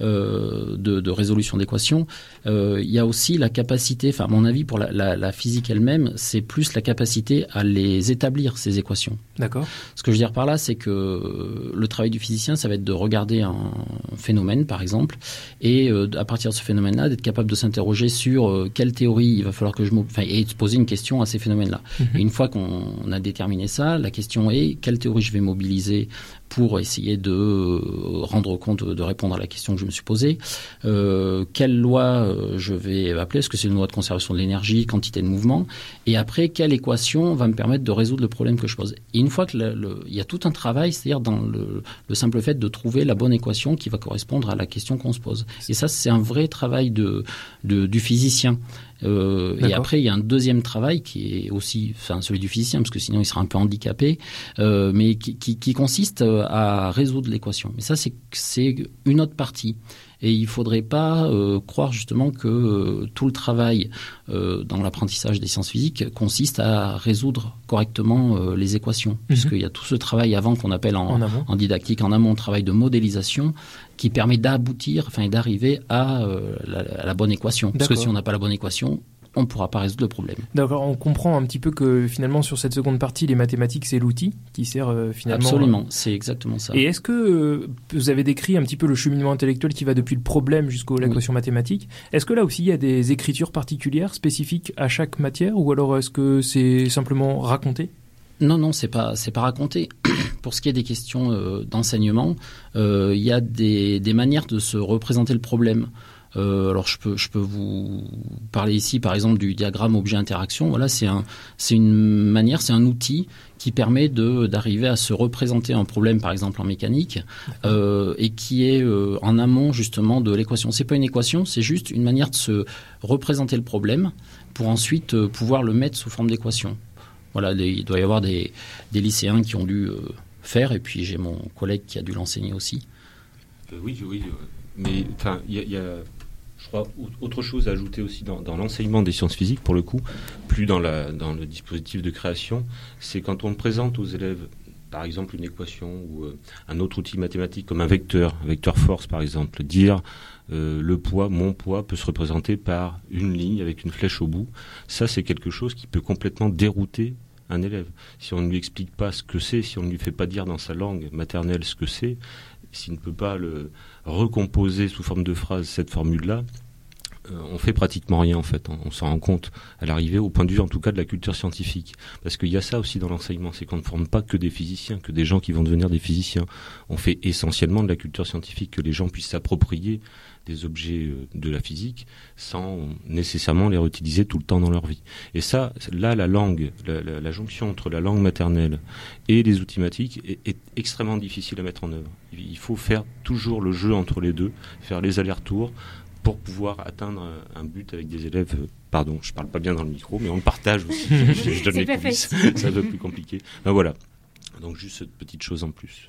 euh, de, de résolution d'équations. Euh, il y a aussi la capacité, enfin à mon avis pour la, la, la physique elle-même, c'est plus la capacité à les établir, ces équations. D'accord. Ce que je veux dire par là, c'est que le travail du physicien, ça va être de regarder un phénomène, par exemple, et euh, à partir de ce phénomène-là, d'être capable de s'interroger sur euh, quelle théorie il va falloir que je... Enfin, et de se poser une question à ces phénomènes-là. Mm-hmm. Et une fois qu'on a déterminé ça, la question est quelle théorie je vais mobiliser pour essayer de rendre compte, de répondre à la question que je me suis posée. Euh, quelle loi je vais appeler? Est-ce que c'est une loi de conservation de l'énergie, quantité de mouvement? Et après, quelle équation va me permettre de résoudre le problème que je pose? Et une fois que le, le, il y a tout un travail, c'est-à-dire dans le, le simple fait de trouver la bonne équation qui va correspondre à la question qu'on se pose. Et ça, c'est un vrai travail de, de, du physicien. Euh, et après, il y a un deuxième travail qui est aussi, enfin, celui du physicien, parce que sinon il sera un peu handicapé, euh, mais qui, qui, qui consiste à résoudre l'équation. Mais ça, c'est, c'est une autre partie. Et il ne faudrait pas euh, croire justement que euh, tout le travail euh, dans l'apprentissage des sciences physiques consiste à résoudre correctement euh, les équations. Mm-hmm. Puisqu'il y a tout ce travail avant qu'on appelle en, en, en didactique, en amont, travail de modélisation qui permet d'aboutir, enfin d'arriver à, euh, la, à la bonne équation. D'accord. Parce que si on n'a pas la bonne équation, on ne pourra pas résoudre le problème. D'accord, on comprend un petit peu que finalement sur cette seconde partie, les mathématiques, c'est l'outil qui sert euh, finalement... Absolument, euh... c'est exactement ça. Et est-ce que euh, vous avez décrit un petit peu le cheminement intellectuel qui va depuis le problème jusqu'à l'équation oui. mathématique? Est-ce que là aussi il y a des écritures particulières, spécifiques à chaque matière, ou alors est-ce que c'est simplement raconté? Non, non, c'est pas, c'est pas raconté. Pour ce qui est des questions euh, d'enseignement, euh, il y a des, des manières de se représenter le problème. Euh, alors je peux je peux vous parler ici par exemple du diagramme objet-interaction. Voilà, c'est un c'est une manière, c'est un outil qui permet de d'arriver à se représenter un problème, par exemple en mécanique, euh, et qui est euh, en amont justement de l'équation. C'est pas une équation, c'est juste une manière de se représenter le problème pour ensuite euh, pouvoir le mettre sous forme d'équation. Voilà, des, il doit y avoir des des lycéens qui ont dû euh, faire, et puis j'ai mon collègue qui a dû l'enseigner aussi. Euh, oui, oui, euh, mais enfin il y a, y a... Je crois autre chose à ajouter aussi dans, dans l'enseignement des sciences physiques, pour le coup, plus dans, la, dans le dispositif de création, c'est quand on présente aux élèves, par exemple, une équation ou euh, un autre outil mathématique comme un vecteur, un vecteur force par exemple, dire euh, le poids, mon poids peut se représenter par une ligne avec une flèche au bout. Ça, c'est quelque chose qui peut complètement dérouter un élève. Si on ne lui explique pas ce que c'est, si on ne lui fait pas dire dans sa langue maternelle ce que c'est, s'il ne peut pas le recomposer sous forme de phrase, cette formule-là, euh, on fait pratiquement rien en fait. On, on s'en rend compte à l'arrivée, au point de vue en tout cas de la culture scientifique. Parce qu'il y a ça aussi dans l'enseignement, c'est qu'on ne forme pas que des physiciens, que des gens qui vont devenir des physiciens. On fait essentiellement de la culture scientifique, que les gens puissent s'approprier des objets de la physique sans nécessairement les réutiliser tout le temps dans leur vie. Et ça, là, la langue, la, la, la jonction entre la langue maternelle et les outils mathématiques est, est extrêmement difficile à mettre en œuvre. Il faut faire toujours le jeu entre les deux, faire les allers-retours pour pouvoir atteindre un but avec des élèves. Pardon, je parle pas bien dans le micro, mais on le partage aussi. je, je donne les coulisses, c'est un peu plus compliqué. Ben voilà, donc juste cette petite chose en plus.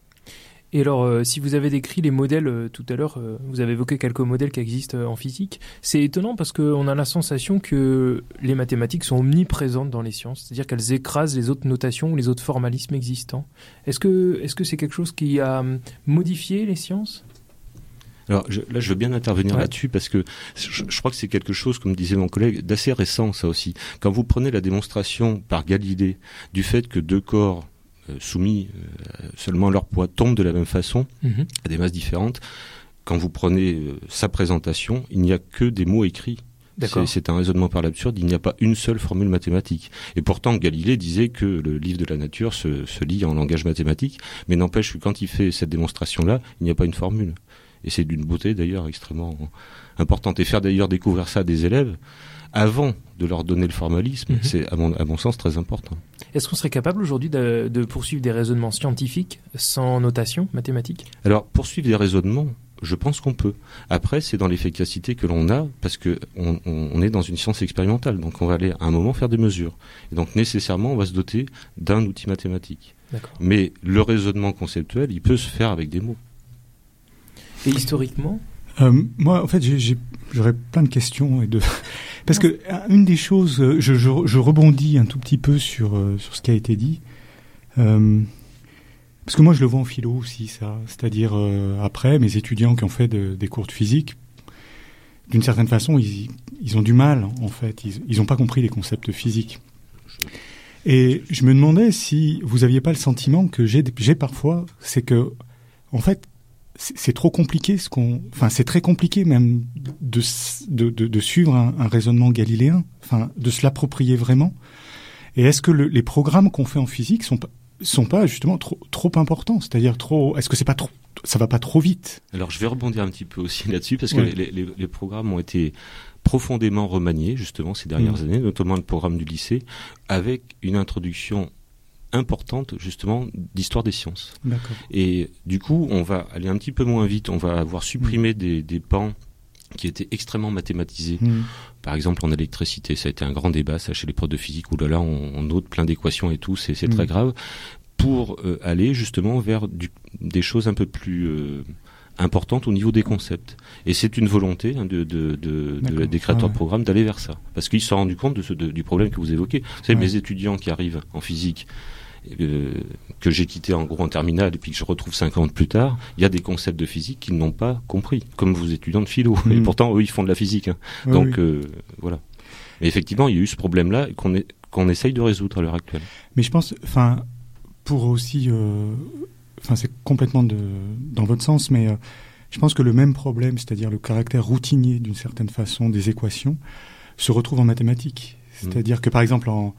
Et alors, euh, si vous avez décrit les modèles euh, tout à l'heure, euh, vous avez évoqué quelques modèles qui existent euh, en physique, c'est étonnant parce qu'on a la sensation que les mathématiques sont omniprésentes dans les sciences, c'est-à-dire qu'elles écrasent les autres notations ou les autres formalismes existants. Est-ce que, est-ce que c'est quelque chose qui a modifié les sciences ? Alors je, là, je veux bien intervenir ouais. là-dessus parce que je, je crois que c'est quelque chose, comme disait mon collègue, d'assez récent, ça aussi. Quand vous prenez la démonstration par Galilée du fait que deux corps Euh, soumis euh, seulement leur poids tombent de la même façon, mmh. à des masses différentes. Quand vous prenez euh, sa présentation, il n'y a que des mots écrits. C'est, c'est un raisonnement par l'absurde, il n'y a pas une seule formule mathématique. Et pourtant, Galilée disait que le livre de la nature se, se lit en langage mathématique, mais n'empêche que quand il fait cette démonstration-là, il n'y a pas une formule. Et c'est d'une beauté d'ailleurs extrêmement importante. Et faire d'ailleurs découvrir ça à des élèves, avant de leur donner le formalisme, mmh. c'est à mon, à mon sens très important. Est-ce qu'on serait capable aujourd'hui de, de poursuivre des raisonnements scientifiques sans notation mathématique ? Alors, poursuivre des raisonnements, je pense qu'on peut. Après, c'est dans l'efficacité que l'on a, parce que on, on, on est dans une science expérimentale, donc on va aller à un moment faire des mesures. Et donc nécessairement, on va se doter d'un outil mathématique. D'accord. Mais le raisonnement conceptuel, il peut se faire avec des mots. Et historiquement ? Euh, moi, en fait, j'ai, j'ai, j'aurais plein de questions et de parce que une des choses, je, je, je rebondis un tout petit peu sur euh, sur ce qui a été dit. Euh, Parce que moi, je le vois en philo aussi, ça. C'est-à-dire, euh, après, mes étudiants qui ont fait de, des cours de physique, d'une certaine façon, ils, ils ont du mal, en fait. Ils n'ont pas compris les concepts physiques. Et je me demandais si vous aviez pas le sentiment que j'ai, j'ai parfois, c'est que, en fait, c'est, c'est trop compliqué ce qu'on, enfin, c'est très compliqué même de, de, de, de suivre un, un raisonnement galiléen, enfin, de se l'approprier vraiment. Et est-ce que le, les programmes qu'on fait en physique sont pas, sont pas justement trop, trop importants? C'est-à-dire trop, est-ce que c'est pas trop, ça va pas trop vite? Alors, je vais rebondir un petit peu aussi là-dessus parce que ouais. les, les, les programmes ont été profondément remanié justement ces dernières mmh. années, notamment le programme du lycée, avec une introduction importante justement d'histoire des sciences. D'accord. Et du coup, on va aller un petit peu moins vite, on va avoir supprimé mmh. des, des pans qui étaient extrêmement mathématisés. Mmh. Par exemple, en électricité, ça a été un grand débat, ça, chez les profs de physique, où là, là on, on note plein d'équations et tout, c'est, c'est mmh. très grave, pour euh, aller justement vers du, des choses un peu plus... Euh, importante au niveau des concepts. Et c'est une volonté hein, de, de, de, de, des créateurs ah ouais. de programmes d'aller vers ça. Parce qu'ils se sont rendus compte de ce, de, du problème que vous évoquez. Vous savez, ouais. mes étudiants qui arrivent en physique, euh, que j'ai quitté en gros en terminale et puis que je retrouve cinq ans plus tard, il y a des concepts de physique qu'ils n'ont pas compris, comme vos étudiants de philo. Mmh. Et pourtant, eux, ils font de la physique. Hein. Ouais, Donc, oui. euh, voilà. Mais effectivement, il y a eu ce problème-là qu'on, est, qu'on essaye de résoudre à l'heure actuelle. Mais je pense, enfin, pour aussi... Euh... Enfin, c'est complètement de, dans votre sens, mais euh, je pense que le même problème, c'est-à-dire le caractère routinier d'une certaine façon des équations, se retrouve en mathématiques. C'est-à-dire mmh. que par exemple, en,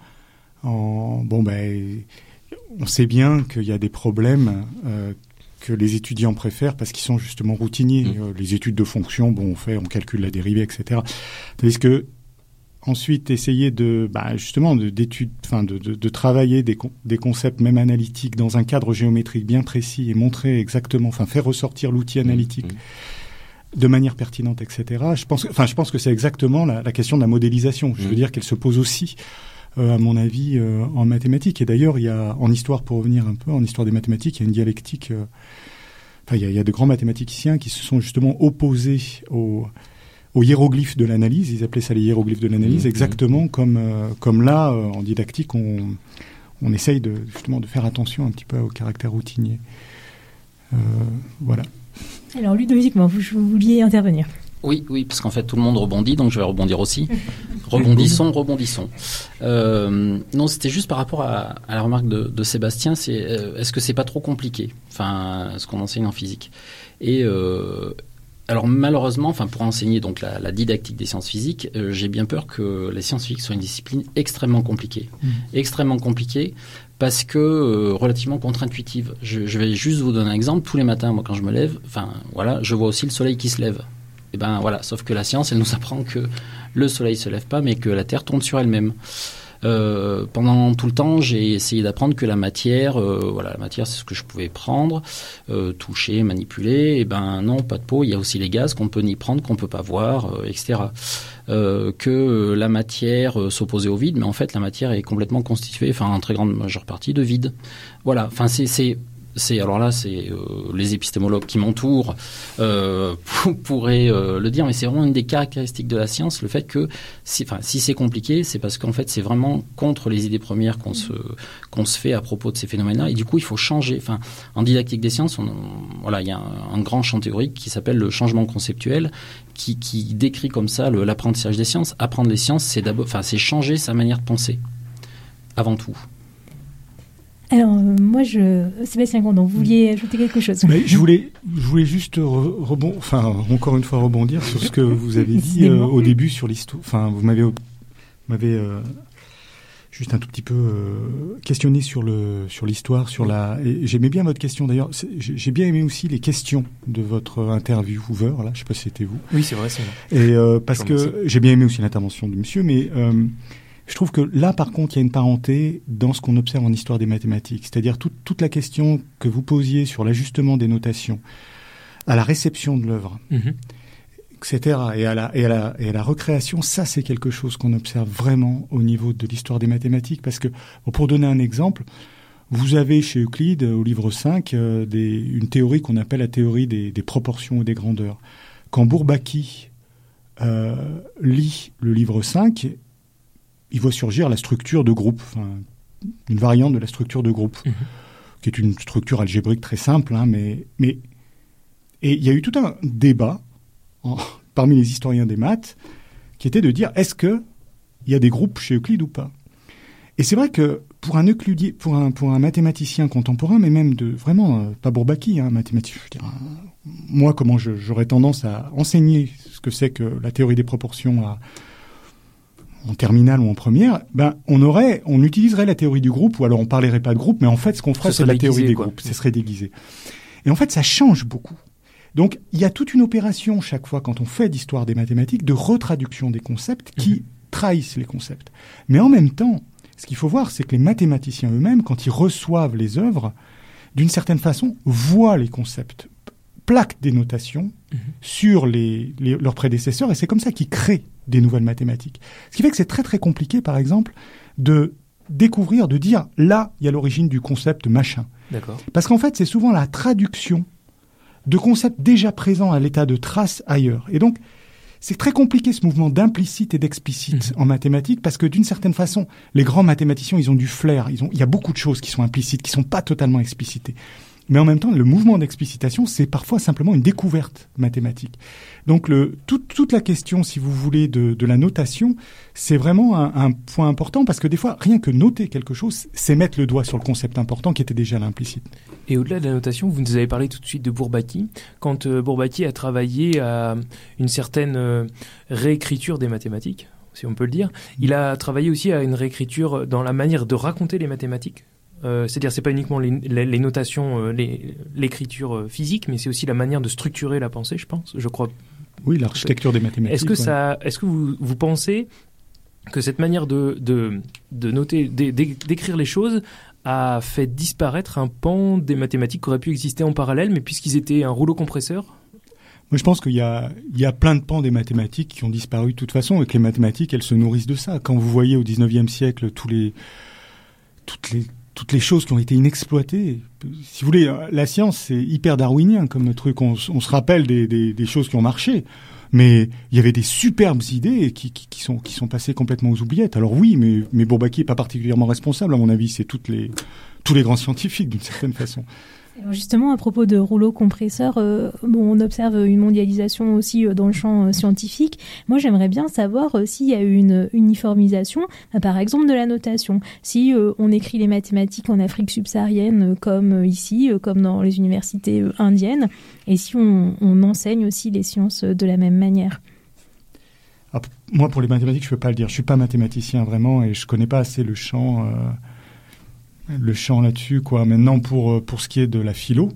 en bon ben, on sait bien qu'il y a des problèmes euh, que les étudiants préfèrent parce qu'ils sont justement routiniers. Mmh. Euh, les études de fonctions, bon, on fait, on calcule la dérivée, et cetera. Tandis que ensuite, essayer de, bah, justement, de, d'études, enfin, de, de, de travailler des, con, des concepts même analytiques dans un cadre géométrique bien précis et montrer exactement, enfin, faire ressortir l'outil analytique mmh. de manière pertinente, et cetera. Je pense, enfin, je pense que c'est exactement la, la question de la modélisation. Je veux mmh. dire qu'elle se pose aussi, euh, à mon avis, euh, en mathématiques. Et d'ailleurs, il y a, en histoire, pour revenir un peu, en histoire des mathématiques, il y a une dialectique. Euh, enfin, il y a, il y a de grands mathématiciens qui se sont justement opposés au aux hiéroglyphes de l'analyse, ils appelaient ça les hiéroglyphes de l'analyse, mmh, exactement mmh. comme euh, comme là euh, en didactique on on essaye de justement de faire attention un petit peu au caractère routinier. Euh, voilà. Alors Ludovic, vous, vous vouliez intervenir. Oui, oui, parce qu'en fait tout le monde rebondit, donc je vais rebondir aussi. Rebondissons, rebondissons. Euh, non, c'était juste par rapport à, à la remarque de, de Sébastien, c'est euh, est-ce que c'est pas trop compliqué, enfin ce qu'on enseigne en physique. Et euh, alors malheureusement, enfin pour enseigner donc la, la didactique des sciences physiques, euh, j'ai bien peur que les sciences physiques soient une discipline extrêmement compliquée, mmh. extrêmement compliquée parce que euh, relativement contre-intuitive. Je, je vais juste vous donner un exemple. Tous les matins, moi quand je me lève, enfin voilà, je vois aussi le soleil qui se lève. Et ben voilà, sauf que la science, elle nous apprend que le soleil se lève pas, mais que la Terre tourne sur elle-même. Euh, pendant tout le temps, j'ai essayé d'apprendre que la matière, euh, voilà, la matière, c'est ce que je pouvais prendre, euh, toucher, manipuler. Et ben non, pas de peau. Il y a aussi les gaz qu'on peut ni prendre, qu'on peut pas voir, euh, et cetera. Euh, que euh, la matière euh, s'opposait au vide, mais en fait, la matière est complètement constituée, enfin, en très grande majeure partie, de vide. Voilà. Enfin, c'est, c'est C'est, alors là, c'est euh, les épistémologues qui m'entourent euh, pourraient euh, le dire, mais c'est vraiment une des caractéristiques de la science, le fait que, si, enfin, si c'est compliqué, c'est parce qu'en fait, c'est vraiment contre les idées premières qu'on se qu'on se fait à propos de ces phénomènes-là, et du coup, il faut changer. Enfin, en didactique des sciences, on, voilà, il y a un, un grand champ théorique qui s'appelle le changement conceptuel, qui, qui décrit comme ça le, l'apprentissage des sciences. Apprendre les sciences, c'est d'abord, enfin, c'est changer sa manière de penser, avant tout. Alors, euh, moi, je... Sébastien Gondon, vous vouliez ajouter quelque chose? Mais je voulais, je voulais juste re- rebondir, enfin, encore une fois rebondir sur ce que vous avez dit euh, au début sur l'histoire. Enfin, vous m'avez, m'avez euh, juste un tout petit peu euh, questionné sur le, sur l'histoire, sur la. Et j'aimais bien votre question d'ailleurs. C'est, j'ai bien aimé aussi les questions de votre intervieweur. Là, je sais pas si c'était vous. Oui, c'est vrai, c'est vrai. Et euh, parce que j'ai bien aimé aussi l'intervention du monsieur, mais. Euh, Je trouve que là, par contre, il y a une parenté dans ce qu'on observe en histoire des mathématiques. C'est-à-dire toute, toute la question que vous posiez sur l'ajustement des notations à la réception de l'œuvre, mmh. et cetera, et à, la, et, à la, et à la recréation, ça, c'est quelque chose qu'on observe vraiment au niveau de l'histoire des mathématiques. Parce que, bon, pour donner un exemple, vous avez chez Euclide, au livre cinq, euh, des, une théorie qu'on appelle la théorie des, des proportions et des grandeurs. Quand Bourbaki euh, lit le livre cinq, il voit surgir la structure de groupe, enfin, une variante de la structure de groupe, mmh. qui est une structure algébrique très simple, hein, mais, mais et il y a eu tout un débat en, parmi les historiens des maths qui était de dire est-ce que il y a des groupes chez Euclide ou pas. Et c'est vrai que pour un euclidier, pour un pour un mathématicien contemporain, mais même de vraiment euh, pas Bourbaki, hein, mathématicien, je veux dire, euh, moi comment je, j'aurais tendance à enseigner ce que c'est que la théorie des proportions à en terminale ou en première, ben on aurait, on utiliserait la théorie du groupe, ou alors on parlerait pas de groupe, mais en fait ce qu'on ferait c'est la théorie des quoi. groupes, ce serait déguisé. Et en fait ça change beaucoup. Donc il y a toute une opération chaque fois quand on fait d'histoire des mathématiques de retraduction des concepts qui mmh. trahissent les concepts. Mais en même temps, ce qu'il faut voir, c'est que les mathématiciens eux-mêmes, quand ils reçoivent les œuvres, d'une certaine façon, voient les concepts, plaquent des notations mmh. sur les, les, leurs prédécesseurs, et c'est comme ça qu'ils créent des nouvelles mathématiques. Ce qui fait que c'est très très compliqué, par exemple, de découvrir, de dire là, il y a l'origine du concept machin. D'accord. Parce qu'en fait, c'est souvent la traduction de concepts déjà présents à l'état de trace ailleurs. Et donc, c'est très compliqué ce mouvement d'implicite et d'explicite mmh. en mathématiques, parce que d'une certaine façon, les grands mathématiciens, ils ont du flair. Ils ont, il y a beaucoup de choses qui sont implicites, qui sont pas totalement explicitées. Mais en même temps, le mouvement d'explicitation, c'est parfois simplement une découverte mathématique. Donc, le, toute, toute la question, si vous voulez, de, de la notation, c'est vraiment un, un point important, parce que des fois, rien que noter quelque chose, c'est mettre le doigt sur le concept important qui était déjà l'implicite. Et au-delà de la notation, vous nous avez parlé tout de suite de Bourbaki. Quand euh, Bourbaki a travaillé à une certaine euh, réécriture des mathématiques, si on peut le dire, il a travaillé aussi à une réécriture dans la manière de raconter les mathématiques. Euh, c'est-à-dire, c'est pas uniquement les, les, les notations, euh, les, l'écriture euh, physique, mais c'est aussi la manière de structurer la pensée, je pense, je crois. Oui, l'architecture des mathématiques. Est-ce que ouais. ça, est-ce que vous, vous pensez que cette manière de, de, de noter, de, d'écrire les choses a fait disparaître un pan des mathématiques qui aurait pu exister en parallèle, mais puisqu'ils étaient un rouleau compresseur? Moi, je pense qu'il y a, il y a plein de pans des mathématiques qui ont disparu de toute façon, et que les mathématiques, elles se nourrissent de ça. Quand vous voyez au dix-neuvième siècle tous les, toutes les toutes les choses qui ont été inexploitées. Si vous voulez, la science, c'est hyper darwinien comme truc. On, on se rappelle des, des, des choses qui ont marché, mais il y avait des superbes idées qui, qui, qui, sont, qui sont passées complètement aux oubliettes. Alors oui, mais, mais Bourbaki n'est pas particulièrement responsable, à mon avis. C'est toutes les, tous les grands scientifiques, d'une certaine façon. Alors justement, à propos de rouleaux compresseurs, euh, bon, on observe une mondialisation aussi euh, dans le champ euh, scientifique. Moi, j'aimerais bien savoir euh, s'il y a eu une uniformisation, euh, par exemple de la notation. Si euh, on écrit les mathématiques en Afrique subsaharienne, euh, comme euh, ici, euh, comme dans les universités euh, indiennes, et si on, on enseigne aussi les sciences euh, de la même manière. Ah, moi, pour les mathématiques, je peux pas le dire. Je suis pas mathématicien vraiment, et je connais pas assez le champ. Euh... le champ là-dessus, quoi. Maintenant, pour, pour ce qui est de la philo,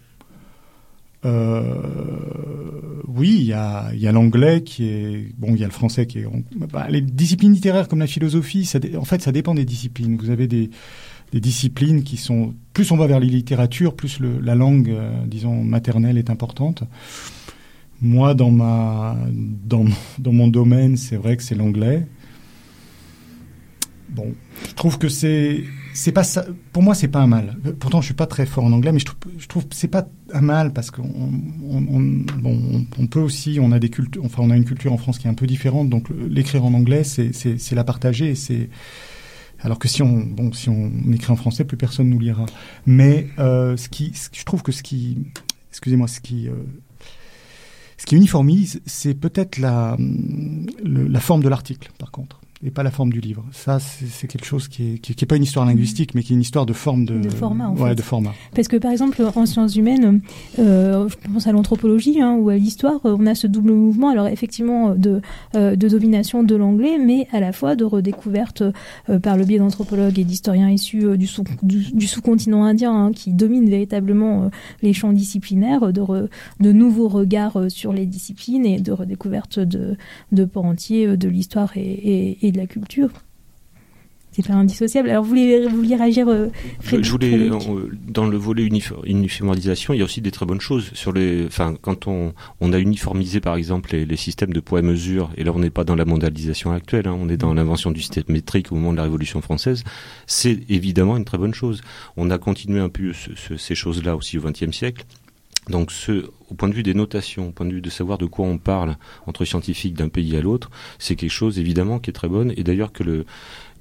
euh, oui, il y a, il y a l'anglais qui est, bon, il y a le français qui est, bah, les disciplines littéraires comme la philosophie, ça, en fait, ça dépend des disciplines. Vous avez des, des disciplines qui sont, plus on va vers les littératures, plus le, la langue, euh, disons, maternelle est importante. Moi, dans ma, dans, dans mon domaine, c'est vrai que c'est l'anglais. Bon, je trouve que c'est, c'est pas ça. Pour moi, c'est pas un mal. Pourtant, je suis pas très fort en anglais, mais je trouve, je trouve que c'est pas un mal parce qu'on, on, on, bon, on, on peut aussi, on a des cultures, enfin, on a une culture en France qui est un peu différente, donc l'écrire en anglais, c'est, c'est, c'est la partager, et c'est. Alors que si on, bon, si on écrit en français, plus personne nous lira. Mais euh, ce qui, ce, je trouve que ce qui, excusez-moi, ce qui, euh, ce qui uniformise, c'est peut-être la, le, la forme de l'article, par contre, et pas la forme du livre. Ça, c'est, c'est quelque chose qui est, qui, qui est pas une histoire linguistique, mais qui est une histoire de forme de, de format, en ouais, fait. de format. Parce que, par exemple, en sciences humaines, euh, je pense à l'anthropologie, hein, ou à l'histoire, on a ce double mouvement, alors effectivement, de, euh, de domination de l'anglais, mais à la fois de redécouverte euh, par le biais d'anthropologues et d'historiens issus euh, du, sous, du, du sous-continent indien, hein, qui dominent véritablement euh, les champs disciplinaires, de, re, de nouveaux regards euh, sur les disciplines et de redécouverte de, de pans entiers euh, de l'histoire et, et, et de la culture. C'est pas indissociable. Alors, vous vouliez, vous vouliez réagir, euh, Frédéric? Je voulais, euh, dans le volet unifor- uniformisation, il y a aussi des très bonnes choses sur les, enfin, quand on, on a uniformisé, par exemple, les, les systèmes de poids et mesure, et là, on n'est pas dans la mondialisation actuelle, hein, on est dans l'invention du système métrique au moment de la Révolution française, c'est évidemment une très bonne chose. On a continué un peu ce, ce, ces choses-là aussi au vingtième siècle. Donc, ce, au point de vue des notations, au point de vue de savoir de quoi on parle entre scientifiques d'un pays à l'autre, c'est quelque chose évidemment qui est très bonne. Et d'ailleurs que le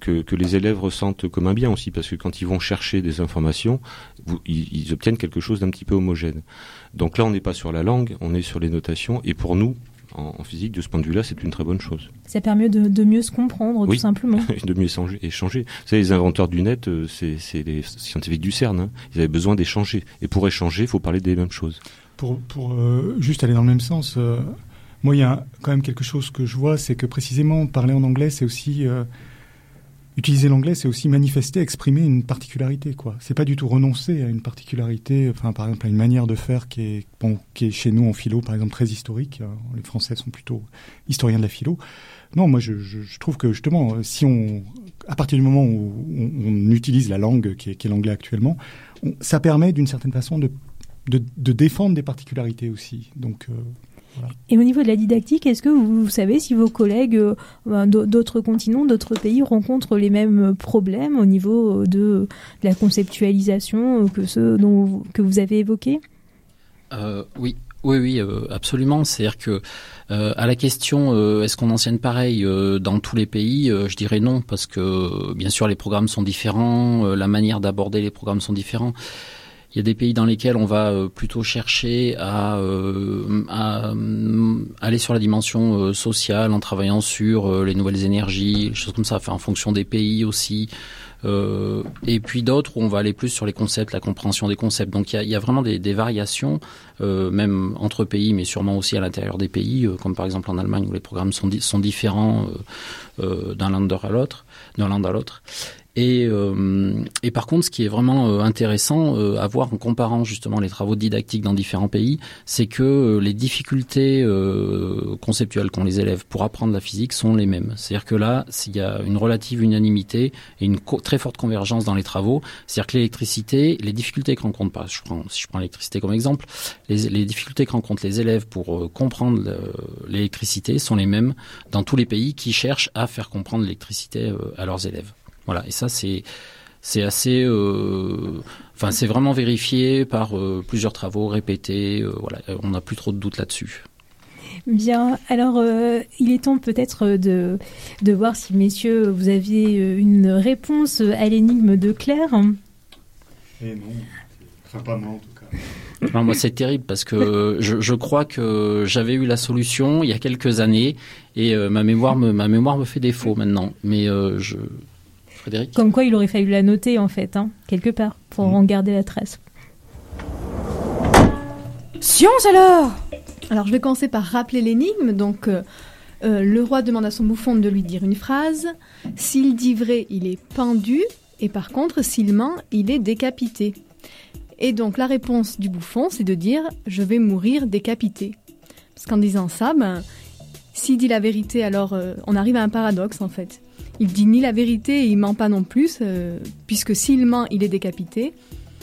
que, que les élèves ressentent comme un bien aussi, parce que quand ils vont chercher des informations, vous, ils, ils obtiennent quelque chose d'un petit peu homogène. Donc là, on n'est pas sur la langue, on est sur les notations, et pour nous, en, en physique, de ce point de vue-là, c'est une très bonne chose. Ça permet de, de mieux se comprendre, oui. tout simplement. De mieux échanger. échanger. Vous savez, les inventeurs du net, c'est, c'est les scientifiques du CERN. Hein. Ils avaient besoin d'échanger. Et pour échanger, il faut parler des mêmes choses. Pour, pour euh, juste aller dans le même sens, euh, moi, il y a quand même quelque chose que je vois, c'est que précisément, parler en anglais, c'est aussi... Euh, utiliser l'anglais, c'est aussi manifester, exprimer une particularité, quoi. C'est pas du tout renoncer à une particularité, enfin, par exemple, à une manière de faire qui est, bon, qui est chez nous en philo, par exemple, très historique. Les Français sont plutôt historiens de la philo. Non, moi, je, je, je trouve que, justement, si on, à partir du moment où on, on utilise la langue qui est, qui est l'anglais actuellement, on, ça permet, d'une certaine façon, de, de, de défendre des particularités aussi. Donc, euh, voilà. Et au niveau de la didactique, est-ce que vous, vous savez si vos collègues euh, d'autres continents, d'autres pays rencontrent les mêmes problèmes au niveau de, de la conceptualisation que ceux dont vous, que vous avez évoqués ? euh, Oui. Oui, oui, euh, absolument. C'est-à-dire que euh, à la question euh, est-ce qu'on enseigne pareil euh, dans tous les pays, euh, je dirais non, parce que euh, bien sûr les programmes sont différents, euh, la manière d'aborder les programmes sont différents. Il y a des pays dans lesquels on va euh, plutôt chercher à, euh, à euh, aller sur la dimension euh, sociale en travaillant sur euh, les nouvelles énergies, des choses comme ça, enfin, en fonction des pays aussi. Euh, et puis d'autres où on va aller plus sur les concepts, la compréhension des concepts. Donc il y a, il y a vraiment des, des variations, euh, même entre pays, mais sûrement aussi à l'intérieur des pays, euh, comme par exemple en Allemagne où les programmes sont, di- sont différents euh, euh, d'un land à l'autre, d'un land à l'autre. Et, euh, et par contre, ce qui est vraiment euh, intéressant euh, à voir en comparant justement les travaux didactiques dans différents pays, c'est que euh, les difficultés euh, conceptuelles qu'ont les élèves pour apprendre la physique sont les mêmes. C'est-à-dire que là, il y a une relative unanimité et une co- très forte convergence dans les travaux. C'est-à-dire que l'électricité, les difficultés que rencontrent, par, je prends, si je prends l'électricité comme exemple, les, les difficultés que rencontrent les élèves pour euh, comprendre le, l'électricité sont les mêmes dans tous les pays qui cherchent à faire comprendre l'électricité euh, à leurs élèves. Voilà, et ça c'est c'est assez, euh, enfin c'est vraiment vérifié par euh, plusieurs travaux répétés. Euh, voilà, on n'a plus trop de doutes là-dessus. Bien, alors euh, il est temps peut-être de de voir si messieurs vous aviez une réponse à l'énigme de Claire. Eh non, enfin pas moi en tout cas. Non, moi c'est terrible parce que je, je crois que j'avais eu la solution il y a quelques années et euh, ma mémoire me ma mémoire me fait défaut maintenant. Mais euh, je Frédéric ? Comme quoi, il aurait fallu la noter, en fait, hein, quelque part, pour mmh. en garder la trace. Science, alors ! Alors, je vais commencer par rappeler l'énigme. Donc, euh, euh, le roi demande à son bouffon de lui dire une phrase. S'il dit vrai, il est pendu. Et par contre, s'il ment, il est décapité. Et donc, la réponse du bouffon, c'est de dire « je vais mourir décapité ». Parce qu'en disant ça, ben, s'il dit la vérité, alors euh, on arrive à un paradoxe, en fait. Il dit ni la vérité et il ment pas non plus, euh, puisque s'il ment, il est décapité.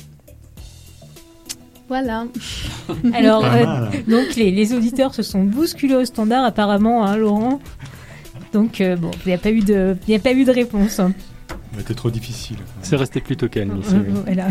Voilà. Alors, euh, donc les, les auditeurs se sont bousculés au standard apparemment, hein, Laurent. Donc euh, bon, il n'y a pas eu de, il n'y a pas eu de réponse. C'était trop difficile. C'est resté plutôt calme ici. Euh, oui. Voilà.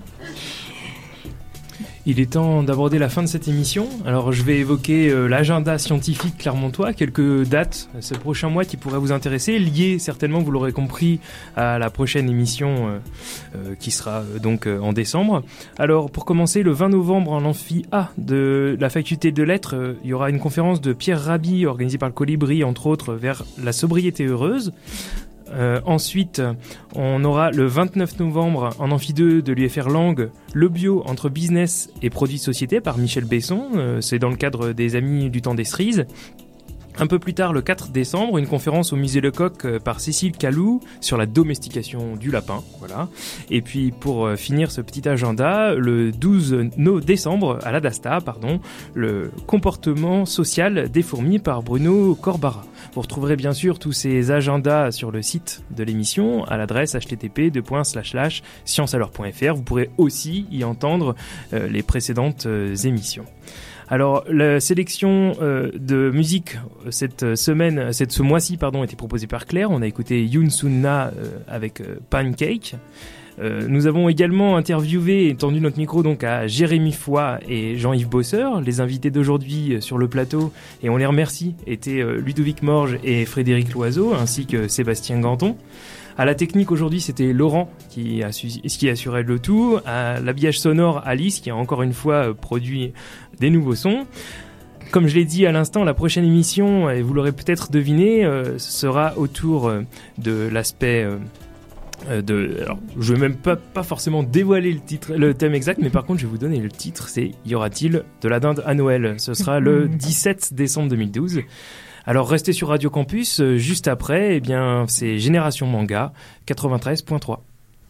Il est temps d'aborder la fin de cette émission. Alors je vais évoquer euh, l'agenda scientifique clermontois, quelques dates ce prochain mois qui pourraient vous intéresser, liées certainement, vous l'aurez compris, à la prochaine émission euh, euh, qui sera euh, donc euh, en décembre. Alors pour commencer, le vingt novembre en amphi A de la faculté de lettres, euh, il y aura une conférence de Pierre Rabhi organisée par le Colibri, entre autres, vers la sobriété heureuse. Euh, ensuite, on aura le vingt-neuf novembre en amphi deux de l'U F R Langue, le bio entre business et produits de société par Michel Besson. Euh, c'est dans le cadre des Amis du temps des cerises. Un peu plus tard, le quatre décembre, une conférence au musée Lecoq euh, par Cécile Calou sur la domestication du lapin. Voilà. Et puis, pour euh, finir ce petit agenda, le douze décembre, à l'Adasta, pardon, le comportement social des fourmis par Bruno Corbara. Vous retrouverez bien sûr tous ces agendas sur le site de l'émission à l'adresse h t t p deux points slash slash science alors point f r. Vous pourrez aussi y entendre euh, les précédentes euh, émissions. Alors, la sélection euh, de musique cette semaine, cette, ce mois-ci, pardon, a été proposée par Claire. On a écouté Yoon Sun-na euh, avec euh, Pancake. Euh, nous avons également interviewé et tendu notre micro donc à Jérémy Foy et Jean-Yves Bosseur. Les invités d'aujourd'hui sur le plateau, et on les remercie, étaient euh, Ludovic Morge et Frédéric Loiseau, ainsi que Sébastien Ganton. À la technique aujourd'hui, c'était Laurent qui, a su, qui assurait le tout. À l'habillage sonore, Alice qui a encore une fois euh, produit des nouveaux sons. Comme je l'ai dit à l'instant, la prochaine émission, et vous l'aurez peut-être deviné, euh, sera autour euh, de l'aspect... Euh, De, alors, je vais même pas, pas forcément dévoiler le titre, le thème exact, mais par contre, je vais vous donner le titre. C'est y aura-t-il de la dinde à Noël? Ce sera le dix-sept décembre deux mille douze. Alors, restez sur Radio Campus. Juste après, eh bien, c'est Génération Manga quatre-vingt-treize point trois.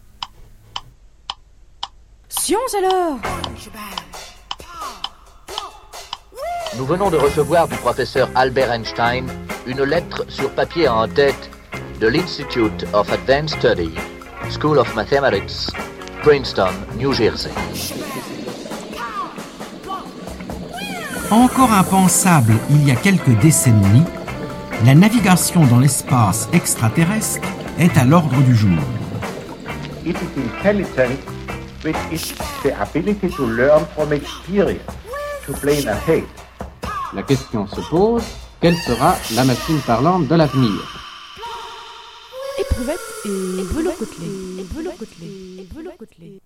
Science alors. Nous venons de recevoir du professeur Albert Einstein une lettre sur papier en tête de l'Institute of Advanced Study, School of Mathematics, Princeton, New Jersey. Encore impensable il y a quelques décennies, la navigation dans l'espace extraterrestre est à l'ordre du jour. It is intelligence which is the ability to learn from experience, to plan ahead. La question se pose, quelle sera la machine parlante de l'avenir? Éprouvette et Belot Côtelé.